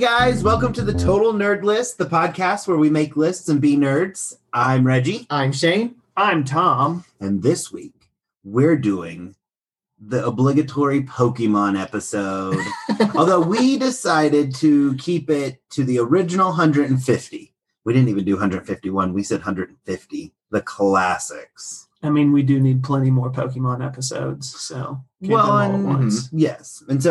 guys, welcome to the Total Nerd List, the podcast where we make lists and be nerds. I'm Reggie. I'm Shane. I'm Tom. And this week, we're doing the obligatory Pokemon episode. Although we decided to keep it to the original 150. We didn't even do 151. We said 150. The classics. I mean, we do need plenty more Pokemon episodes, so can't do them all at once. Yes. And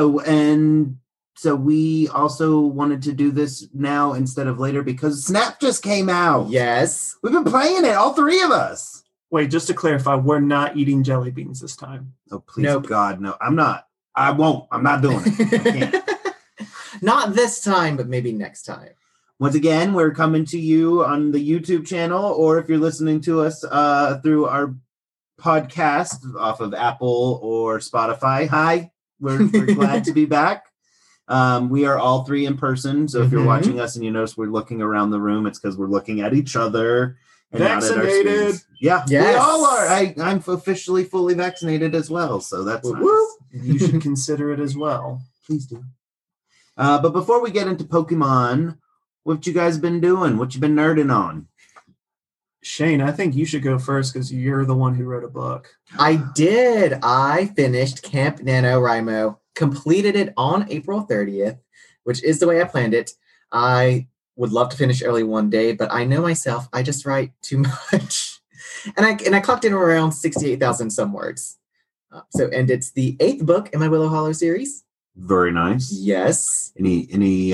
so we also wanted to do this now instead of later because Snap just came out. Yes. We've been playing it, all three of us. Wait, just to clarify, we're not eating jelly beans this time. Oh, please, Nope. God, no. I'm not. I won't. I'm not doing it. I can't. Not this time, but maybe next time. Once again, we're coming to you on the YouTube channel, or if you're listening to us through our podcast off of Apple or Spotify. Hi, we're glad to be back. We are all three in person, so if you're watching us and you notice we're looking around the room, it's because we're looking at each other and not at our Vaccinated. screens. Yeah, Yes. we all are. I'm officially fully vaccinated as well, so that's nice. Woo. You should consider it as well. Please do. But before we get into Pokemon, what you guys been doing? What you been nerding on? Shane, I think you should go first because you're the one who wrote a book. I did. I finished Camp NaNoWriMo, completed it on April 30th, which is the way I planned it. I would love to finish early one day, but I know myself, I just write too much. And I clocked in around 68,000 some words. And it's the 8th book in my Willow Hollow series. Very nice. Yes. Any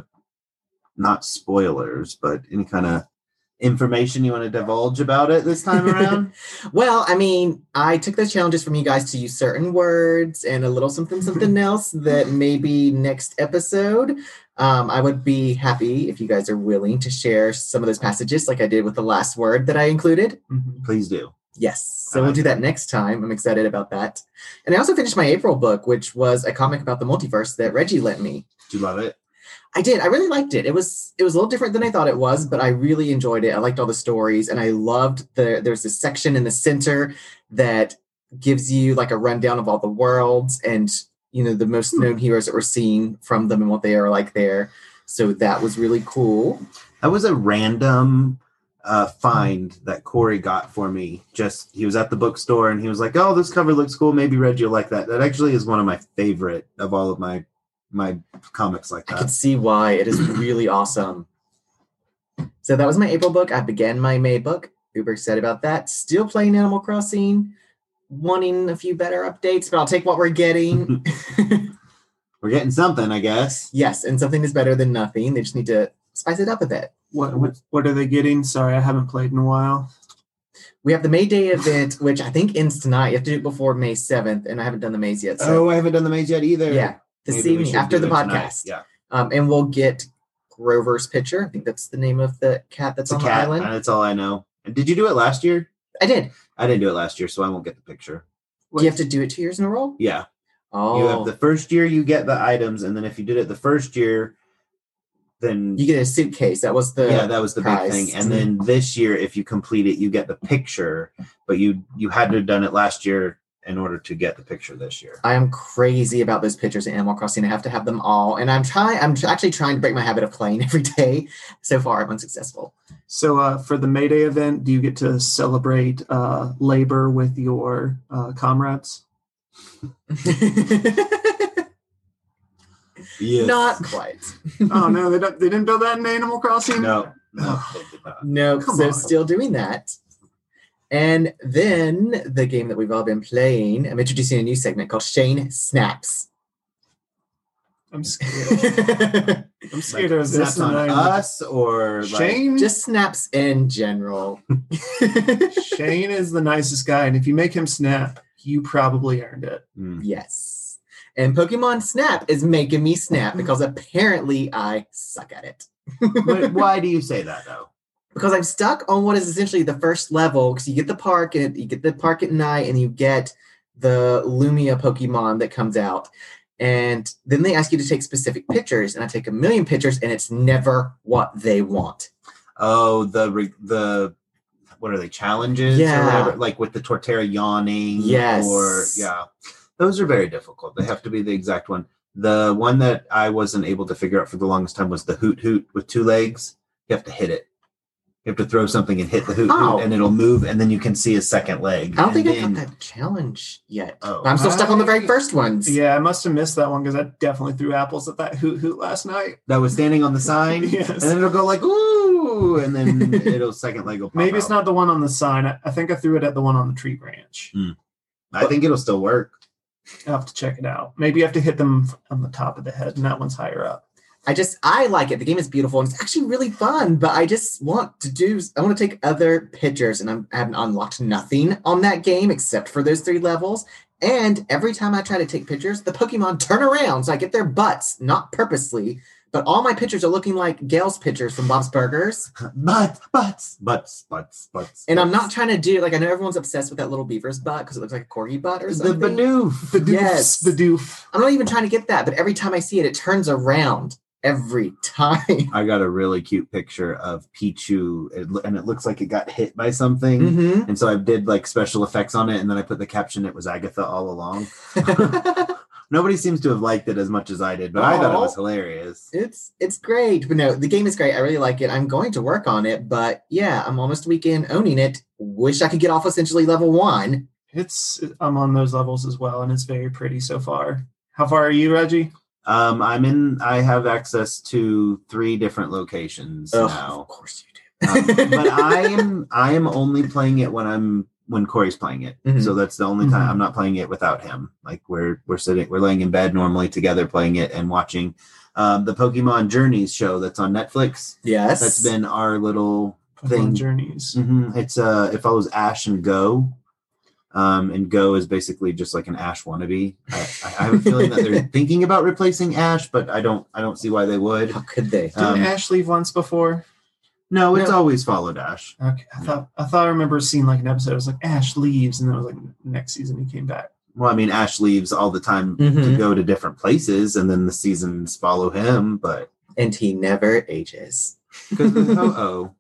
not spoilers, but any kind of information you want to divulge about it this time around? Well, I mean, I took those challenges from you guys to use certain words and a little something else that maybe next episode. I would be happy if you guys are willing to share some of those passages like I did with the last word that I included. Please do. Yes. So we'll do that next time. I'm excited about that. And I also finished my April book, which was a comic about the multiverse that Reggie lent me. Did you love it? I did. I really liked it. It was a little different than I thought it was, but I really enjoyed it. I liked all the stories, and I loved there's this section in the center that gives you like a rundown of all the worlds and, you know, the most known heroes that we're seeing from them and what they are like there. So that was really cool. That was a random find that Corey got for me. Just he was at the bookstore and he was like, "Oh, this cover looks cool. Maybe Reggie will like that." That actually is one of my favorite of all of my comics like I can that. see why. It is really awesome. So that was my April book. I began my May book. Super excited about that. Still playing Animal Crossing. Wanting a few better updates, but I'll take what we're getting. We're getting something, I guess. Yes, and something is better than nothing. They just need to spice it up a bit. What are they getting? Sorry, I haven't played in a while. We have the May Day event, which I think ends tonight. You have to do it before May 7th, and I haven't done the Maze yet. So I haven't done the maze yet either. yeah, this Maybe we evening should after do the it tonight. podcast. Yeah. And we'll get Grover's picture. I think that's the name of the cat that's It's a on cat. the island. That's all I know. Did you do it last year? I did. I didn't do it last year, so I won't get the picture. Do you have to do it 2 years in a row? Yeah. Oh, You have the first year you get the items, and then if you did it the first year, then you get a suitcase. That was the that was the prize. big thing. And then this year, if you complete it, you get the picture. But you had to have done it last year in order to get the picture this year. I am crazy about those pictures in Animal Crossing. I have to have them all, and I'm actually trying to break my habit of playing every day. So far, I'm unsuccessful. So for the May Day event, do you get to celebrate labor with your comrades? Yes. Not quite. Oh no, they didn't build that in Animal Crossing. No, they did not. No, Come so on. still doing that. And then the game that we've all been playing, I'm introducing a new segment called Shane Snaps. I'm scared. I'm scared of this. Snaps on tonight. us or Shane. Just snaps in general. Shane is the nicest guy, and if you make him snap, you probably earned it. Yes. And Pokemon Snap is making me snap because apparently I suck at it. But why do you say that though? Because I'm stuck on what is essentially the first level. Because you get the park and you get the park at night, and you get the Lumia Pokemon that comes out, and then they ask you to take specific pictures, and I take a million pictures, and it's never what they want. Oh, the what are they, challenges Yeah. or whatever? Like with the Torterra yawning. Yes. Or those are very difficult. They have to be the exact one. The one that I wasn't able to figure out for the longest time was the Hoot Hoot with 2 legs. You have to hit it. You have to throw something and hit the Hoot Hoot, and it'll move, and then you can see a second leg. I don't think I got that challenge yet. Oh. I'm still stuck on the very first ones. Yeah, I must have missed that one because I definitely threw apples at that Hoot Hoot last night. That was standing on the sign, Yes. and then it'll go like, ooh, and then it'll second leg will pop Maybe it's out. not the one on the sign. I think I threw it at the one on the tree branch. I think it'll still work. I'll have to check it out. Maybe you have to hit them on the top of the head, and that one's higher up. I like it. The game is beautiful and it's actually really fun, but I just want to take other pictures, and I haven't unlocked nothing on that game except for those 3 levels. And every time I try to take pictures, the Pokemon turn around, so I get their butts, not purposely, but all my pictures are looking like Gail's pictures from Bob's Burgers. Butts. And I'm not trying to do, like, I know everyone's obsessed with that little beaver's butt because it looks like a corgi butt or The something. Bidoof. The doof. Yes. The doof. I'm not even trying to get that, but every time I see it, it turns around every time. I got a really cute picture of Pichu, and it looks like it got hit by something. Mm-hmm. And so I did like special effects on it, and then I put the caption, it was Agatha all along. Nobody seems to have liked it as much as I did, but I thought it was hilarious. It's great. But no, the game is great. I really like it. I'm going to work on it, but yeah, I'm almost a weekend owning it. Wish I could get off essentially level 1. I'm on those levels as well, and it's very pretty so far. How far are you, Reggie? I have access to 3 different locations now. Of course you do. But I am only playing it when Corey's playing it. Mhm. So that's the only time I'm not playing it without him. Like we're laying in bed normally together playing it and watching the Pokemon Journeys show that's on Netflix. Yes. That's been our little Pokemon thing. Journeys. It's it follows Ash and Go. And Go is basically just like an Ash wannabe. I have a feeling that they're thinking about replacing Ash, but I don't see why they would. How could they? Didn't Ash leave once before? No, it's always followed Ash. Okay, I thought I remember seeing like an episode. It was like Ash leaves, and then it was like next season he came back. Well, I mean, Ash leaves all the time to Mhm. go to different places, and then the seasons follow him. But And he never ages. because the Ho-Oh,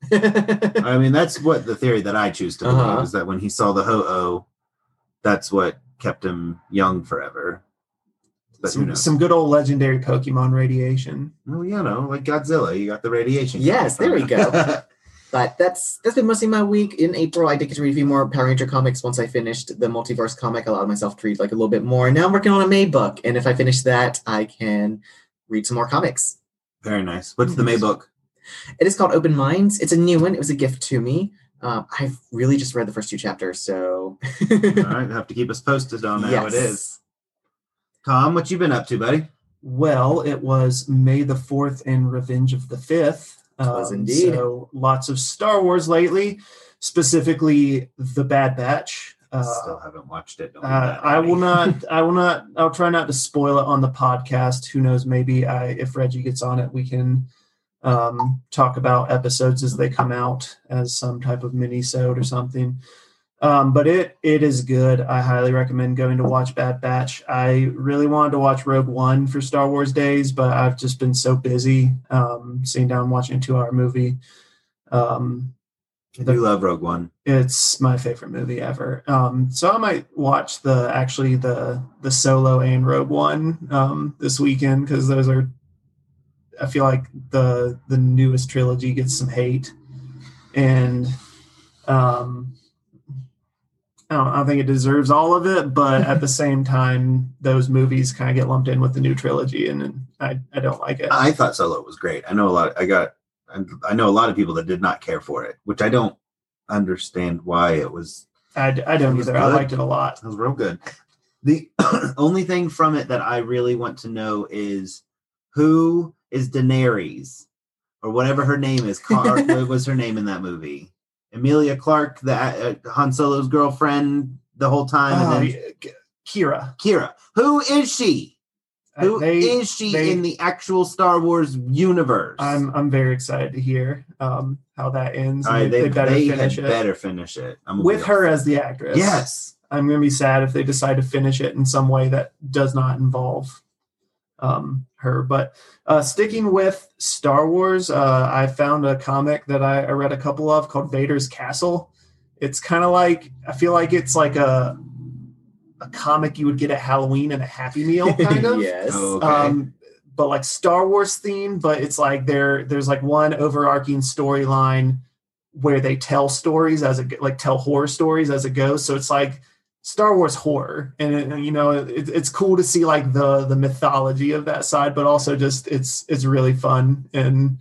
I mean, that's what the theory that I choose to believe Uh-huh. is that when he saw the Ho-Oh, that's what kept him young forever. But who knows? Some good old legendary Pokemon radiation. Well, like Godzilla, you got the radiation. Yes, there we coming from go. it. But that's been mostly my week. In April, I did get to read a few more Power Ranger comics. Once I finished the Multiverse comic, I allowed myself to read like a little bit more. Now I'm working on a May book, and if I finish that, I can read some more comics. Very nice. What's the May book? It is called Open Minds. It's a new one. It was a gift to me. I've really just read the first 2 chapters, so All right, have to keep us posted on how it is. Tom, what you been up to, buddy? Well, it was May the 4th and Revenge of the 5th. Was indeed. So lots of Star Wars lately, specifically The Bad Batch. Still haven't watched it. Don't be bad, I will buddy. not. I'll try not to spoil it on the podcast. Who knows? Maybe if Reggie gets on it, we can talk about episodes as they come out as some type of mini-sode or something. But it is good. I highly recommend going to watch Bad Batch. I really wanted to watch Rogue One for Star Wars Days, but I've just been so busy sitting down and watching a 2-hour movie. I do love Rogue One. It's my favorite movie ever. So I might watch the Solo and Rogue One this weekend because those are. I feel like the newest trilogy gets some hate, and I think it deserves all of it. But at the same time, those movies kind of get lumped in with the new trilogy, and I don't like it. I thought Solo was great. I know a lot of people that did not care for it, which I don't understand why it was. I don't either. I liked it a lot. It was real good. The only thing from it that I really want to know is who is Daenerys, or whatever her name is. What was her name in that movie? Emilia Clarke, the Han Solo's girlfriend the whole time. And then Kira. Who is she? Who is she in the actual Star Wars universe? I'm very excited to hear how that ends. All right, they better finish it. With her as the actress. Yes. I'm going to be sad if they decide to finish it in some way that does not involve her. But sticking with Star Wars, I found a comic that I read a couple of called Vader's Castle. It's kind of like, I feel like it's like a a comic you would get at Halloween and a Happy Meal, kind of. Yes. Oh, okay. But like Star Wars themed, but it's like there's like one overarching storyline where they tell stories tell horror stories as it goes. So it's like Star Wars horror, and it's cool to see like the mythology of that side, but also just it's really fun, and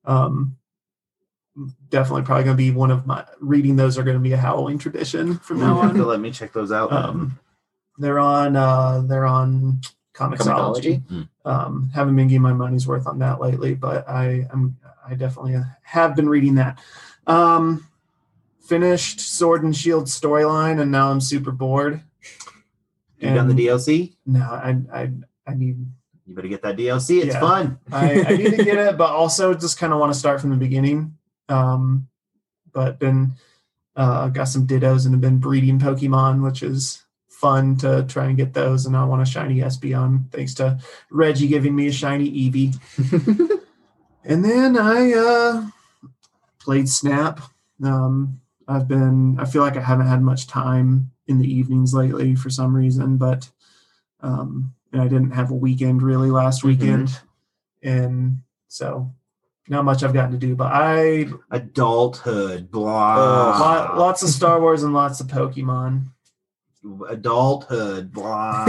definitely probably going to be one of my reading those are going to be a Halloween tradition from now on. Let me check those out. They're on Comixology. Haven't been getting my money's worth on that lately, but I definitely have been reading that. Finished Sword and Shield storyline, and now I'm super bored. You done the DLC? No, I need. You better get that DLC. It's fun. I need to get it, but also just kind of want to start from the beginning. But been got some Dittos and have been breeding Pokemon, which is fun to try and get those. And I want a shiny Espeon, thanks to Reggie giving me a shiny Eevee. And then I played Snap. I feel like I haven't had much time in the evenings lately for some reason, but and I didn't have a weekend really last weekend, and so not much I've gotten to do. But Adulthood, blah. Lots of Star Wars and lots of Pokemon. Adulthood, blah.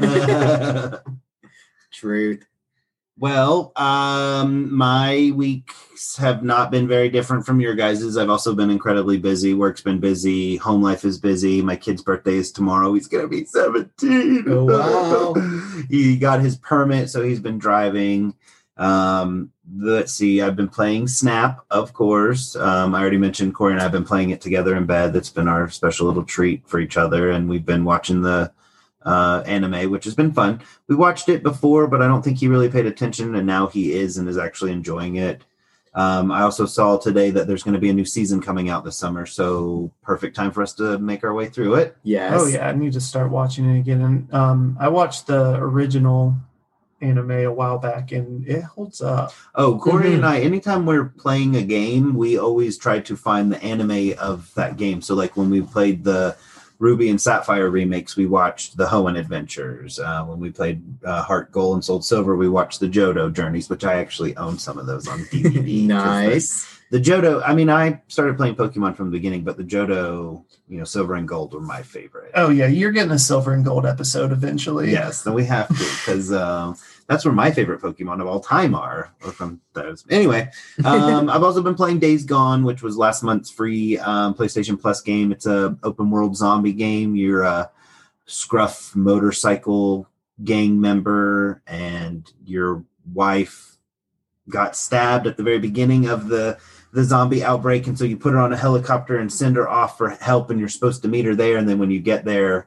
Truth. Well, my weeks have not been very different from your guys's. I've also been incredibly busy. Work's been busy. Home life is busy. My kid's birthday is tomorrow. He's going to be 17. Oh, wow. He got his permit, so he's been driving. Let's see. I've been playing Snap, of course. I already mentioned Corey and I have been playing it together in bed. That's been our special little treat for each other. And we've been watching the anime, which has been fun. We watched it before, but I don't think he really paid attention, and now he is and is actually enjoying it. I also saw today that there's going to be a new season coming out this summer, so perfect time for us to make our way through it. Yes. Oh yeah, I need to start watching it again. And I watched the original anime a while back, and it holds up. Oh, Corey and I, anytime we're playing a game, we always try to find the anime of that game. So like when we played the Ruby and Sapphire remakes, we watched the Hoenn Adventures. When we played Heart Gold and Soul Silver, we watched the Johto Journeys, which I actually own some of those on DVD. Nice. The Johto, I mean, I started playing Pokemon from the beginning, but the Johto, Silver and Gold were my favorite. Oh yeah, you're getting a Silver and Gold episode eventually. Yes, then we have to, because that's where my favorite Pokemon of all time are, or from those. Anyway, I've also been playing Days Gone, which was last month's free PlayStation Plus game. It's a open world zombie game. You're a scruff motorcycle gang member, and your wife got stabbed at the very beginning of the zombie outbreak, and so you put her on a helicopter and send her off for help, and you're supposed to meet her there, and then when you get there,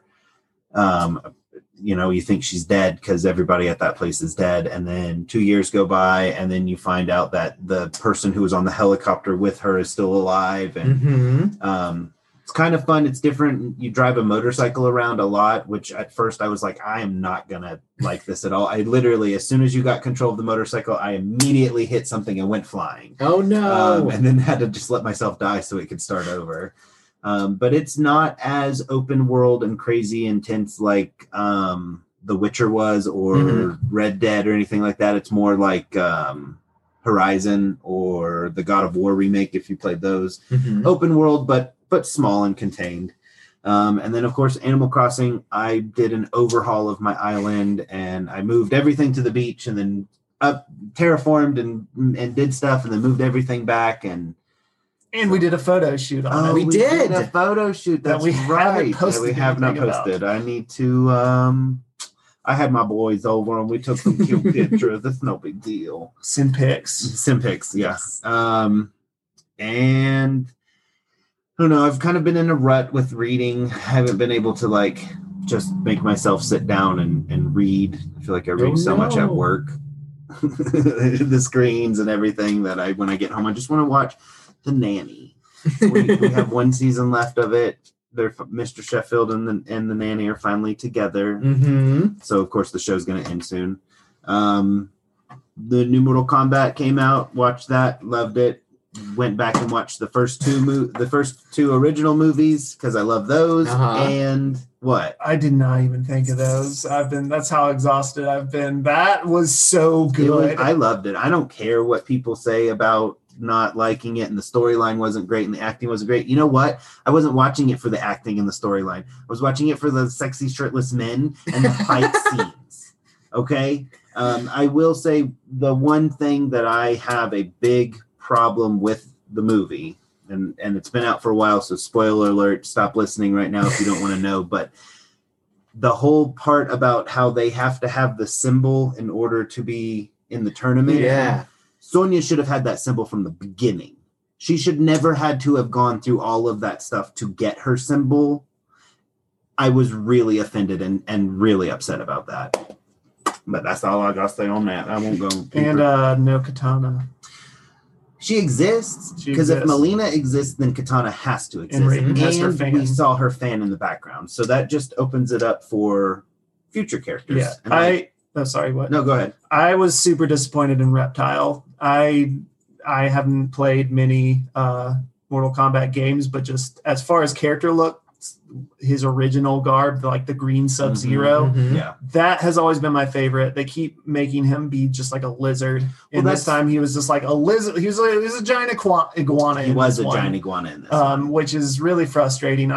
you think she's dead because everybody at that place is dead. And then 2 years go by, and then you find out that the person who was on the helicopter with her is still alive. And it's kind of fun. It's different. You drive a motorcycle around a lot, which at first I was like, I am not going to like this at all. I literally, as soon as you got control of the motorcycle, I immediately hit something and went flying. Oh, no. And then had to just let myself die so it could start over. But it's not as open world and crazy intense like The Witcher was, or Red Dead or anything like that. It's more like Horizon or the God of War remake, if you played those. Open world, but small and contained. And then, of course, Animal Crossing, I did an overhaul of my island, and I moved everything to the beach, and then terraformed and did stuff, and then moved everything back. And we did a photo shoot on it. We did a photo shoot. That's we right. Posted we have not posted. I need to. I had my boys over and we took some cute pictures. It's no big deal. Simpics, yes. And I don't know. I've kind of been in a rut with reading. I haven't been able to just make myself sit down and read. I feel like I read so much at work. The screens and everything that when I get home, I just want to watch The Nanny. We have one season left of it. Mr. Sheffield and the nanny are finally together. So of course the show's going to end soon. The new Mortal Kombat came out. Watched that. Loved it. went back and watched the first two original movies because I love those. And what? I did not even think of those. That's how exhausted I've been. That was so good. I loved it. I don't care what people say about not liking it and the storyline wasn't great and the acting wasn't great. You know what? I wasn't watching it for the acting and the storyline. I was watching it for the sexy shirtless men and the fight scenes. Okay? I will say the one thing that I have a big problem with the movie, and it's been out for a while, so spoiler alert, stop listening right now if you don't want to know, but the whole part about how they have to have the symbol in order to be in the tournament. Yeah. Sonya should have had that symbol from the beginning. She should never had to have gone through all of that stuff to get her symbol. I was really offended and really upset about that. But that's all I got to say on that. I won't go. And no Katana. She exists because if Melina exists, then Katana has to exist. And her fan. We saw her fan in the background, so that just opens it up for future characters. Yeah, and sorry, what? No, go ahead. I was super disappointed in Reptile. I haven't played many Mortal Kombat games, but just as far as character look, his original garb, like the green Sub-Zero, yeah, that has always been my favorite. They keep making him be just like a lizard, and this time he was just like a lizard. He was a giant iguana. He was a giant iguana in this, which is really frustrating.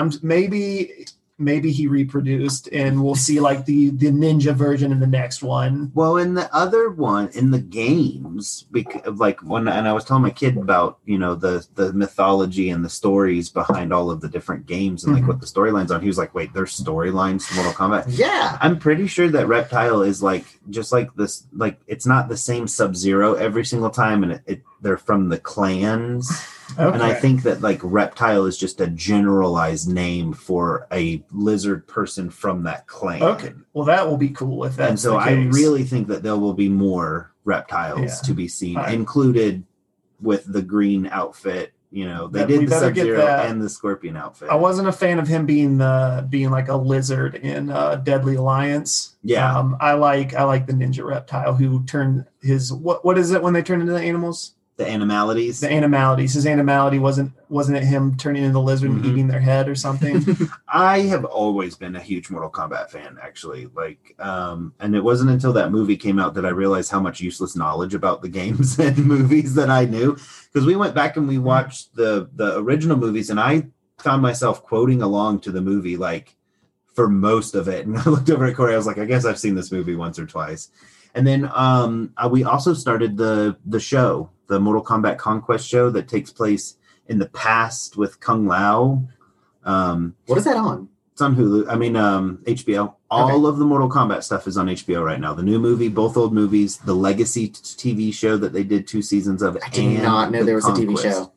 Maybe he reproduced, and we'll see like the ninja version in the next one. Well, in the other one, in the games, and I was telling my kid about the mythology and the stories behind all of the different games and like what the storylines are. He was like, "Wait, there's storylines to Mortal Kombat?" Yeah, I'm pretty sure that Reptile is like just like this. Like it's not the same Sub-Zero every single time, and they're from the clans. Okay. And I think that like Reptile is just a generalized name for a lizard person from that clan. Okay, well that will be cool if that's and so the case. I really think that there will be more reptiles to be seen, included with the green outfit. They did the Sub-Zero and the Scorpion outfit. I wasn't a fan of him being like a lizard in Deadly Alliance. Yeah, I like the ninja reptile who turned his what is it when they turn into the animals? The animalities. The animalities. His animality wasn't it him turning into the lizard and eating their head or something? I have always been a huge Mortal Kombat fan, actually. And it wasn't until that movie came out that I realized how much useless knowledge about the games and movies that I knew. Because we went back and we watched the original movies, and I found myself quoting along to the movie for most of it. And I looked over at Corey. I was like, I guess I've seen this movie once or twice. And then we also started the show, the Mortal Kombat Conquest show that takes place in the past with Kung Lao. What is that on? It's on Hulu. HBO. All of the Mortal Kombat stuff is on HBO right now. The new movie, both old movies, the Legacy TV show that they did 2 seasons of. I did not know there was a TV show.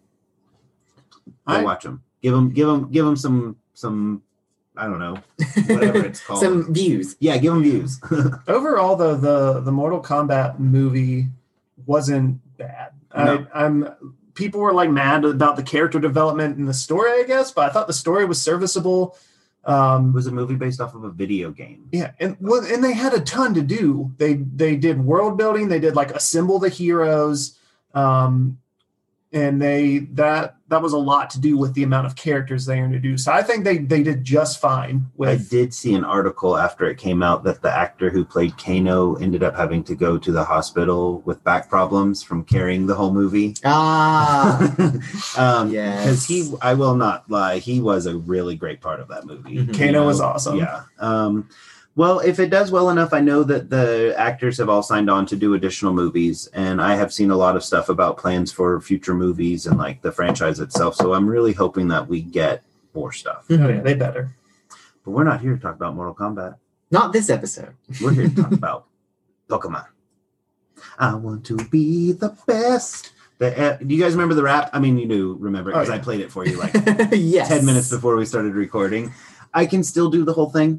Go watch them. Give them some. I don't know, whatever it's called. Some views. Yeah, give them views. Overall, though, the Mortal Kombat movie wasn't bad. No. People were mad about the character development and the story, I guess, but I thought the story was serviceable. It was a movie based off of a video game. Yeah, and they had a ton to do. They did world building. They did assemble the heroes, and that was a lot to do with the amount of characters they introduced. So I think they did just fine. I did see an article after it came out that the actor who played Kano ended up having to go to the hospital with back problems from carrying the whole movie. Yes. Because I will not lie, he was a really great part of that movie. Mm-hmm. Kano was awesome. Yeah. Well, if it does well enough, I know that the actors have all signed on to do additional movies, and I have seen a lot of stuff about plans for future movies and the franchise itself. So I'm really hoping that we get more stuff. Oh yeah, they better. But we're not here to talk about Mortal Kombat. Not this episode. We're here to talk about Pokemon. I want to be the best. Do you guys remember the rap? I mean, you do remember it because I played it for you yes. 10 minutes before we started recording. I can still do the whole thing.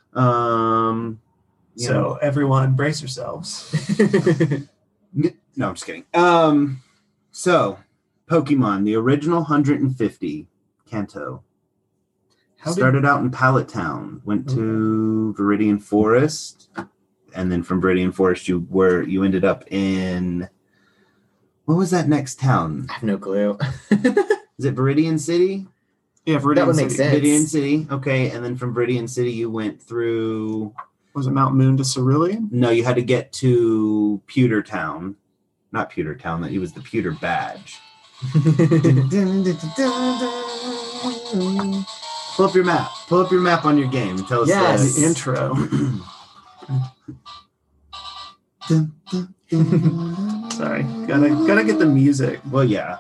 So everyone brace yourselves. No, I'm just kidding. So Pokemon, the original 150 Kanto started out in Pallet Town, went to Viridian Forest, and then from Viridian Forest you ended up in What was that next town? I have no clue. Is it Viridian City? Yeah, Viridian That would make City. sense. Viridian City. Okay, and then from Viridian City, you went through. Was it Mount Moon to Cerulean? No, you had to get to Pewter Town. Not Pewter Town. That it was the Pewter Badge. Pull up your map. Pull up your map on your game. And tell us Yes. The intro. Sorry, gotta get the music. Well, yeah.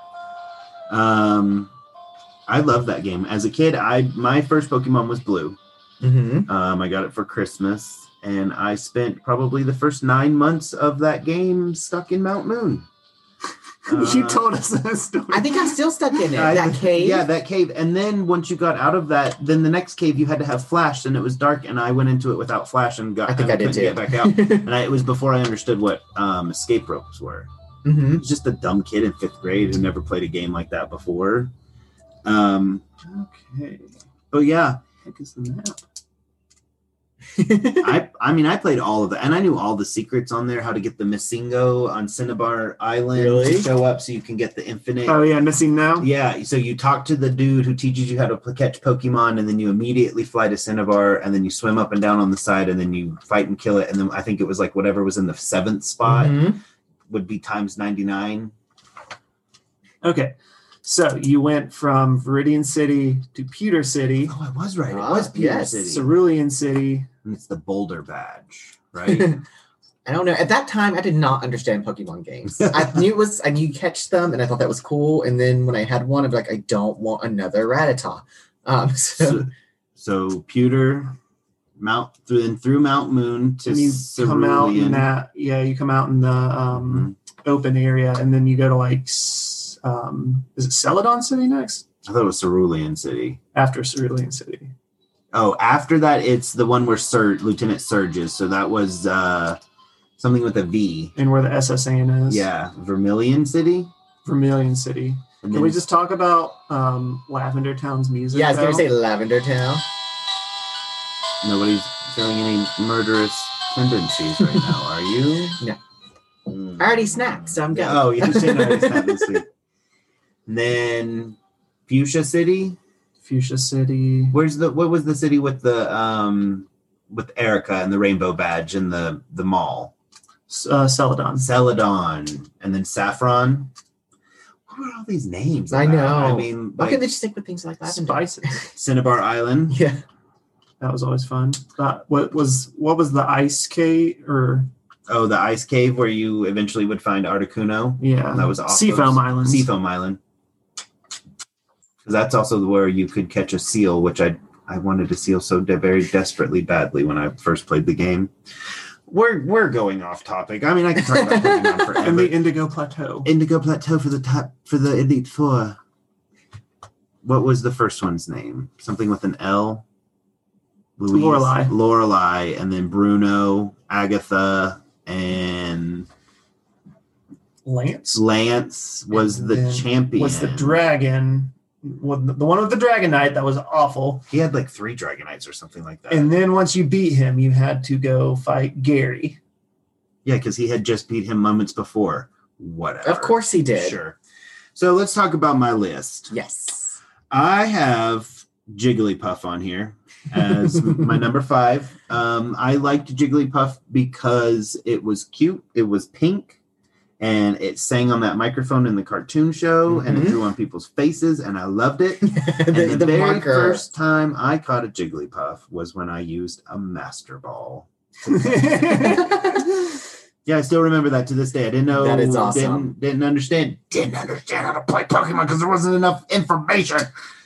I love that game. As a kid, my first Pokemon was Blue. Mm-hmm. I got it for Christmas, and I spent probably the first 9 months of that game stuck in Mount Moon. You told us that story. I think I'm still stuck in it. That cave. Yeah, that cave. And then once you got out of that, then the next cave you had to have flash, and it was dark, and I went into it without flash and I think I did couldn't too. get back out. And it was before I understood what escape ropes were. Mm-hmm. I was just a dumb kid in 5th grade who never played a game like that before. Okay. But yeah, What is the map? I mean, I played all of that, and I knew all the secrets on there, how to get the Missingo on Cinnabar Island Really? to show up so you can get the infinite. Oh yeah, Missing Now. Yeah, so you talk to the dude who teaches you how to catch Pokemon, and then you immediately fly to Cinnabar, and then you swim up and down on the side, and then you fight and kill it, and then I think it was like whatever was in the 7th spot Mhm. would be times 99. Okay, so you went from Viridian City to Pewter City, Oh, I was right. It Ah, was Pewter yes. City. Cerulean City. And it's the Boulder Badge, right? I don't know. At that time, I did not understand Pokemon games. I knew you catch them, and I thought that was cool. And then when I had one, I'd be like, I don't want another Rattata. So Pewter, through Mount Moon to And you come out in Cerulean. that. Yeah, you come out in the Mhm. open area, and then you go to like, is it Celadon City next? I thought it was Cerulean City. After Cerulean City. Oh, after that, it's the one where Lieutenant Surge is. So that was something with a V. And where the SSAN is. Yeah, Vermilion City. Vermilion City. And Can then we just talk about Lavender Town's music? Yeah, I was going though? to say Lavender Town. nobody's showing any murderous tendencies right now, are you? No. Mm. I already snapped, so I'm good. Oh, you understand already snapped this week. And then Fuchsia City. Fuchsia City. What was the city with the with Erica and the rainbow badge and the mall? Celadon. Celadon, and then Saffron. What are all these names? I about? know. I mean, Why like can't they just stick with things like Lavender? Spices. Cinnabar Island. Yeah. That was always fun. What was the ice cave or Oh, the ice cave where you eventually would find Articuno. yeah? That was off Seafoam of Island. Seafoam Island. Because that's also where you could catch a seal, which I wanted a seal so very desperately badly when I first played the game. We're going off topic. I mean, I can talk about Pokemon forever. And the Indigo Plateau. Indigo Plateau for the Elite Four. What was the first one's name? Something with an L. Louise, Lorelei, and then Bruno, Agatha, and Lance was And the then champion. was the dragon. The one with the Dragonite that was awful. He had like 3 Dragonites or something like that. And then once you beat him, you had to go fight Gary. Yeah, because he had just beat him moments before. Whatever. Of course he did. Sure. So let's talk about my list. Yes. I have Jigglypuff on here as my number 5. I liked Jigglypuff because it was cute. It was pink. And it sang on that microphone in the cartoon show, and it Mhm. drew on people's faces, and I loved it. And the very marker. first time I caught a Jigglypuff was when I used a Master Ball. Yeah, I still remember that to this day. I didn't know. That is awesome. Didn't understand how to play Pokemon because there wasn't enough information.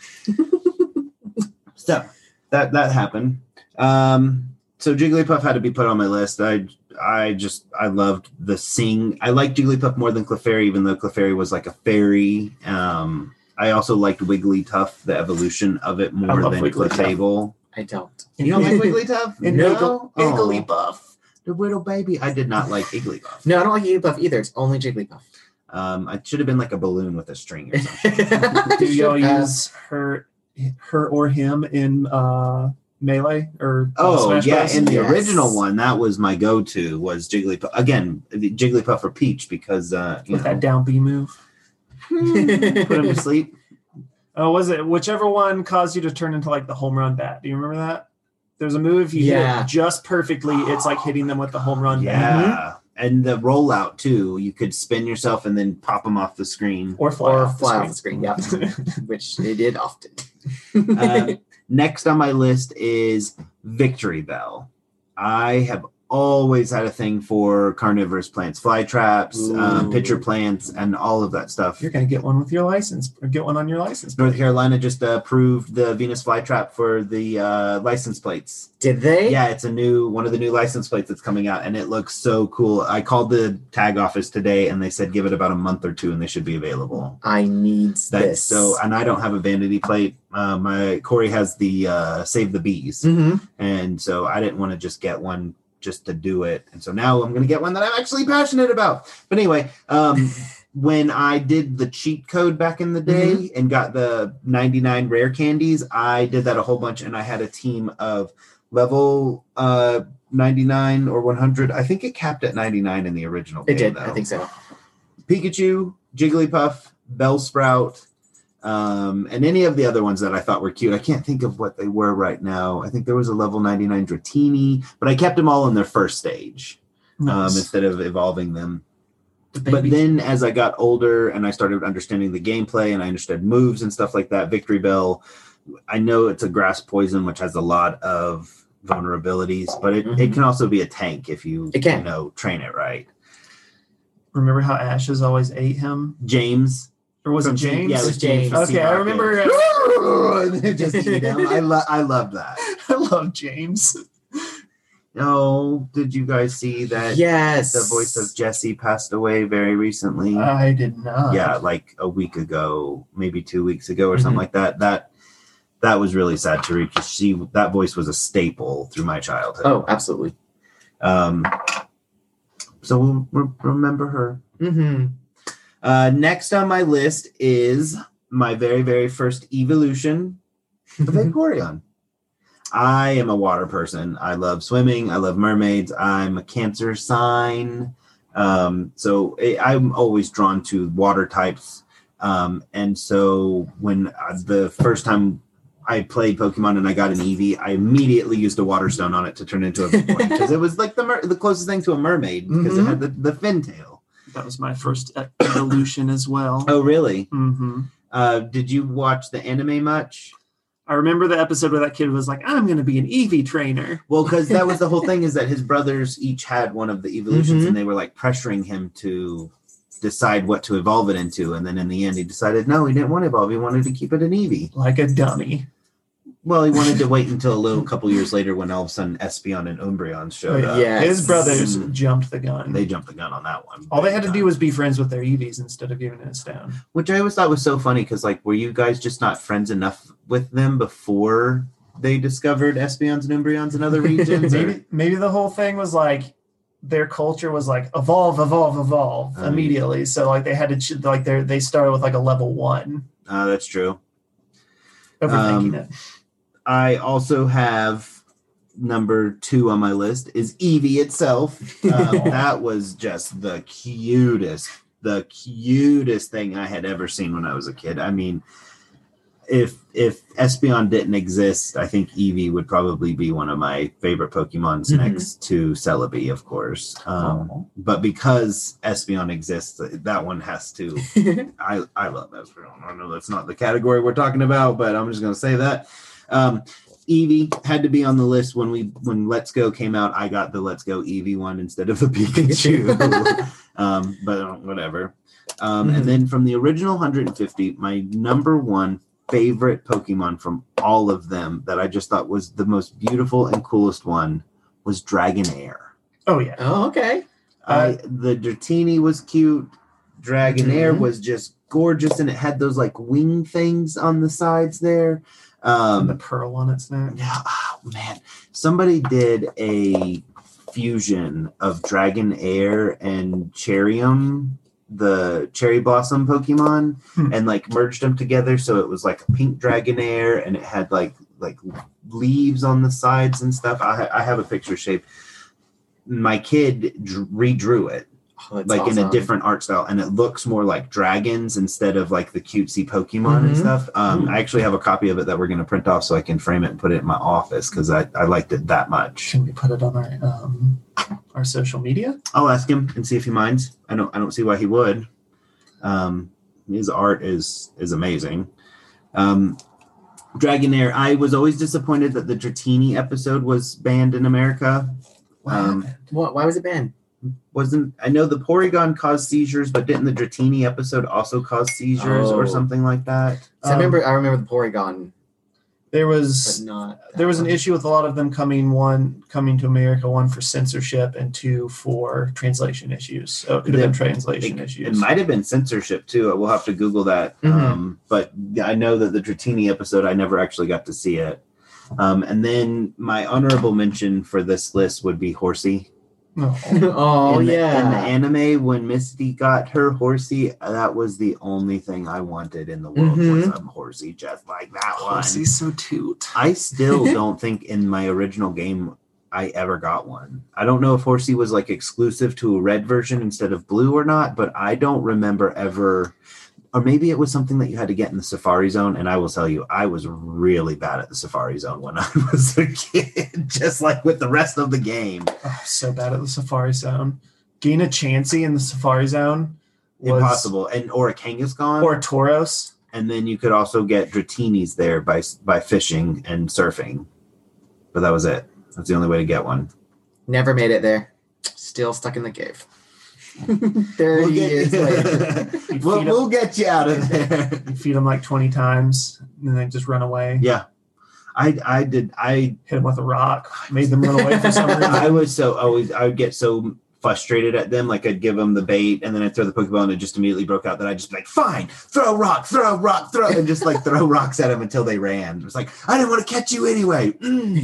So that happened. So Jigglypuff had to be put on my list. I loved the sing. I liked Jigglypuff more than Clefairy, even though Clefairy was like a fairy. I also liked Wigglytuff, the evolution of it, more love than Wigglytuff. Clefable. I don't. You don't like Wigglytuff? And No? Oh, Igglybuff. the little baby. I did not like Igglybuff. No, I don't like Jigglypuff either. It's only Jigglypuff. I should have been like a balloon with a string or something. Do y'all Should have. use her or him in Melee or Oh Smash yeah, Bros? in the Yes. original one, that was my go-to was Jigglypuff. Again, Jigglypuff or Peach because with that down B move. put him to sleep. Oh, was it whichever one caused you to turn into like the home run bat? Do you remember that? There's a move you hit Yeah. it just perfectly. It's like hitting them with the home run bat Yeah, and the rollout too. You could spin yourself and then pop them off the screen. or fly Or off fly the off the screen, yep. Which they did often. Next on my list is Victory Bell. I have always had a thing for carnivorous plants, fly traps, Ooh. pitcher plants, and all of that stuff. You're gonna get one with your license, or get one on your license. North Carolina just approved the Venus flytrap for the license plates. Did they? Yeah, it's one of the new license plates that's coming out, and it looks so cool. I called the tag office today, and they said give it about a month or two, and they should be available. I need That's this. so, and I don't have a vanity plate. My Corey has the Save the Bees, Mhm. and so I didn't want to just get one just to do it, and so now I'm going to get one that I'm actually passionate about. But anyway, when I did the cheat code back in the day and got the 99 rare candies, I did that a whole bunch, and I had a team of level 99 or 100. I think it capped at 99 in the original It game, did. I though. think so. Pikachu, Jigglypuff, Bellsprout, and any of the other ones that I thought were cute. I can't think of what they were right now. I think there was a level 99 Dratini, but I kept them all in their first stage Nice. instead of evolving them. The But baby- then as I got older and I started understanding the gameplay and I understood moves and stuff like that, Victory Bell, I know it's a grass poison, which has a lot of vulnerabilities, but it can also be a tank if you, It can. you know, train it right. remember how Ashes always ate him, James. or was it From James? Yeah, it was James. from Okay, I Sea remember. Rocket. And they just eat him. I love that. I love James. No, did you guys see that Yes. the voice of Jessie passed away very recently? I did not. Yeah, like a week ago, maybe 2 weeks ago or something Mhm. like that. That was really sad to read because that voice was a staple through my childhood. Oh, absolutely. So we'll remember her. Mm-hmm. Next on my list is my very, very first evolution of Vaporeon. I am a water person. I love swimming. I love mermaids. I'm a Cancer sign. So I'm always drawn to water types. And so when the first time I played Pokemon and I got an Eevee, I immediately used a water stone on it to turn into a Vaporeon because it was like the closest thing to a mermaid because it had the fin tail. That was my first evolution as well. Oh, really? Mm-hmm. Did you watch the anime much? I remember the episode where that kid was like, "I'm going to be an Eevee trainer." Well, because that was the whole thing is that his brothers each had one of the evolutions Mhm. and they were like pressuring him to decide what to evolve it into. And then in the end, he decided, no, he didn't want to evolve. He wanted to keep it an Eevee. Like a dummy. Well, he wanted to wait until a couple years later when all of a sudden Espeon and Umbreon showed up. Yeah. His brothers Mm. jumped the gun. They jumped the gun on that one. All they had to Big do time. was be friends with their Eevees instead of giving it a stone. Which I always thought was so funny because, like, were you guys just not friends enough with them before they discovered Espeons and Umbreons in other regions? or- Maybe the whole thing was like their culture was like evolve Oh, immediately. So like they had to they started with like a level 1. That's true. Overthinking it. I also have number 2 on my list is Eevee itself. That was just the cutest thing I had ever seen when I was a kid. I mean, if Espeon didn't exist, I think Eevee would probably be one of my favorite Pokemons Mhm. next to Celebi, of course. But because Espeon exists, that one has to. I love Espeon. I know that's not the category we're talking about, but I'm just going to say that. Eevee had to be on the list when Let's Go came out. I got the Let's Go Eevee one instead of the Pikachu. But whatever. And then from the original 150, my number 1 favorite Pokemon from all of them that I just thought was the most beautiful and coolest one was Dragonair. Oh yeah. Oh, okay. The Dratini was cute. Dragonair Mhm. was just gorgeous, and it had those like wing things on the sides there. And the pearl on its neck. Yeah, oh, man, somebody did a fusion of Dragonair and Cherryum, the cherry blossom Pokemon, and like merged them together, so it was like a pink Dragonair, and it had like like leaves on the sides and stuff. I have a picture shape. My kid redrew it. Oh, that's like in a awesome. different art style, and it looks more like dragons instead of like the cutesy Pokemon and stuff. I actually have a copy of it that we're going to print off so I can frame it and put it in my office because I liked it that much. Can we put it on our social media? I'll ask him and see if he minds. I don't see why he would. His art is amazing. Dragonair, I was always disappointed that the Dratini episode was banned in America. Why was it banned? I know the Porygon caused seizures, but didn't the Dratini episode also cause seizures or something like that? So I remember the Porygon, There but was not. there was an issue with a lot of them coming to America, one for censorship and two for translation issues. So it could have been translation issues. It might have been censorship too. We'll have to Google that. But I know that the Dratini episode, I never actually got to see it. And then my honorable mention for this list would be Horsey. Oh, in the yeah. anime, when Misty got her Horsey, that was the only thing I wanted in the world was a Horsey just like that one. Horsey's so cute. I still don't think in my original game I ever got one. I don't know if Horsey was like exclusive to a red version instead of blue or not, but I don't remember ever. Or maybe it was something that you had to get in the Safari Zone, and I will tell you, I was really bad at the Safari Zone when I was a kid, just like with the rest of the game. Oh, so bad at the Safari Zone. Getting a Chansey in the Safari Zone was Impossible. Or a Kangaskhan. Or a Tauros. And then you could also get Dratinis there by fishing and surfing. But that was it. That's the only way to get one. Never made it there. Still stuck in the cave. 30 years later. We'll get you out of there. You feed them like 20 times and then they just run away. Yeah. I Hit them with a rock, made them run away for some reason. I would get so frustrated at them. Like I'd give them the bait and then I'd throw the Pokeball and it just immediately broke out. That I'd just be like, fine, throw a rock, and just like throw rocks at them until they ran. It was like, I didn't want to catch you anyway.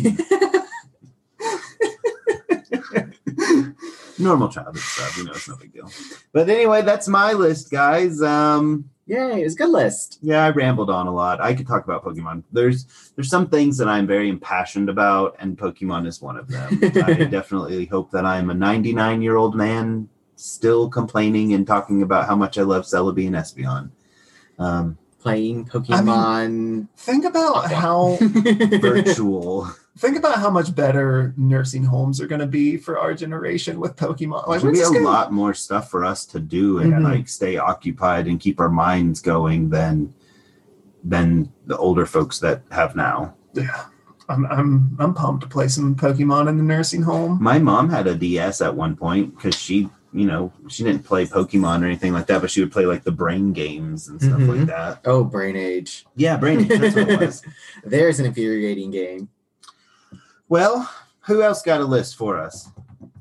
Normal childhood stuff, it's no big deal. But anyway, that's my list, guys. Yay, it's a good list. Yeah, I rambled on a lot. I could talk about Pokemon. There's some things that I'm very impassioned about, and Pokemon is one of them. I definitely hope that I'm a 99-year-old man still complaining and talking about how much I love Celebi and Espeon. Playing Pokemon. Think about how Virtual. Think about how much better nursing homes are going to be for our generation with Pokemon. Like, there's a lot more stuff for us to do and like stay occupied and keep our minds going than the older folks that have now. Yeah, I'm pumped to play some Pokemon in the nursing home. My mom had a DS at one point because she didn't play Pokemon or anything like that, but she would play like the brain games and stuff like that. Oh, Brain Age. Yeah, Brain Age. That's what it was. There's an infuriating game. Well, who else got a list for us?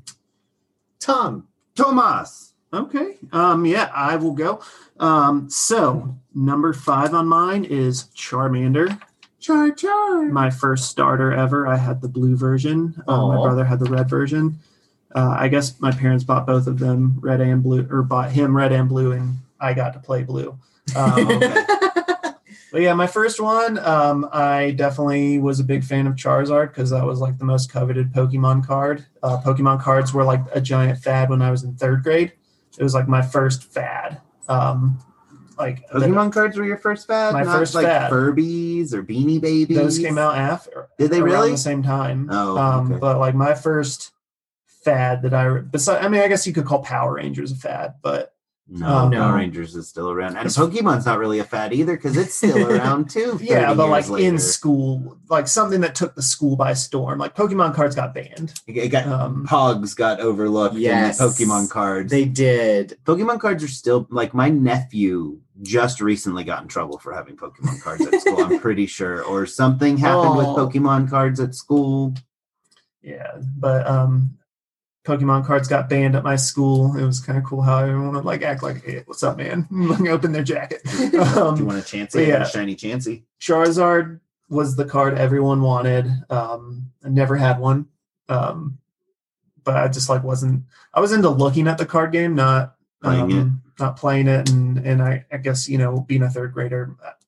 Tomas. Okay. Yeah, I will go. So number 5 on mine is Charmander. Char. My first starter ever. I had the blue version. My brother had the red version. I guess my parents bought both of them, red and blue, or bought him red and blue, and I got to play blue. Okay. But yeah, my first one, I definitely was a big fan of Charizard because that was like the most coveted Pokemon card. Pokemon cards were like a giant fad when I was in 3rd grade. It was like my first fad. Pokemon cards were your first fad? My first like fad. Furbies or Beanie Babies? Those came out after. Did they around really? the same time. Oh, okay. But like my first fad that I guess you could call Power Rangers a fad, but No, No. Power Rangers is still around. And Pokemon's not really a fad either because it's still around too. yeah, 30 but like years later. in school, like something that took the school by storm. Like Pokemon cards got banned. It got Pogs got overlooked Yes. in the Pokemon cards. They did. Pokemon cards are still like my nephew just recently got in trouble for having Pokemon cards at school, I'm pretty sure. Or something happened with Pokemon cards at school. Yeah, but Pokemon cards got banned at my school. It was kind of cool how everyone would like act like, "Hey, what's up, man?" Open their jacket. Do you want a Chansey? yeah. A shiny Chansey? Charizard was the card everyone wanted. I never had one, but I just like wasn't. I was into looking at the card game, not Playing it. not playing it. And I guess being a 3rd grader,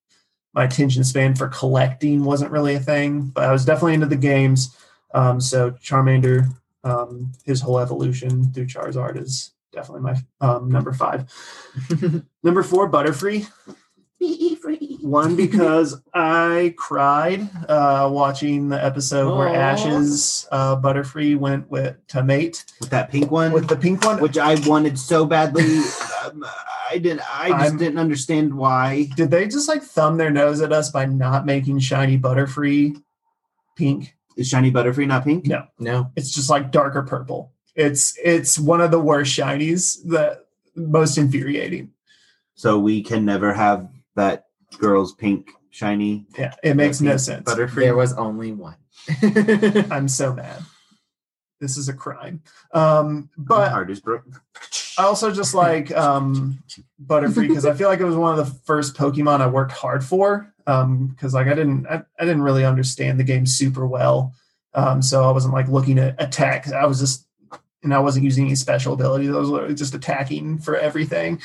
my attention span for collecting wasn't really a thing, but I was definitely into the games. So Charmander, his whole evolution through Charizard is definitely my number 5. Number 4, Butterfree. Be free. One, because I cried watching the episode where Aw. Ash's Butterfree went to mate With that pink one, with the pink one. which I wanted so badly. I just didn't understand why. Did they just like thumb their nose at us by not making shiny Butterfree pink? Is shiny Butterfree not pink? No, No. it's just like darker purple. It's one of the worst shinies, that most infuriating. So we can never have that girl's pink shiny Yeah, it makes no pink sense. Butterfree. There was only one. I'm so mad. This is a crime. My But heart is broke. I also just like Butterfree because I feel like it was one of the first Pokemon I worked hard for. Because like I didn't really understand the game super well. So I wasn't like looking at attack. I wasn't using any special abilities. I was literally just attacking for everything.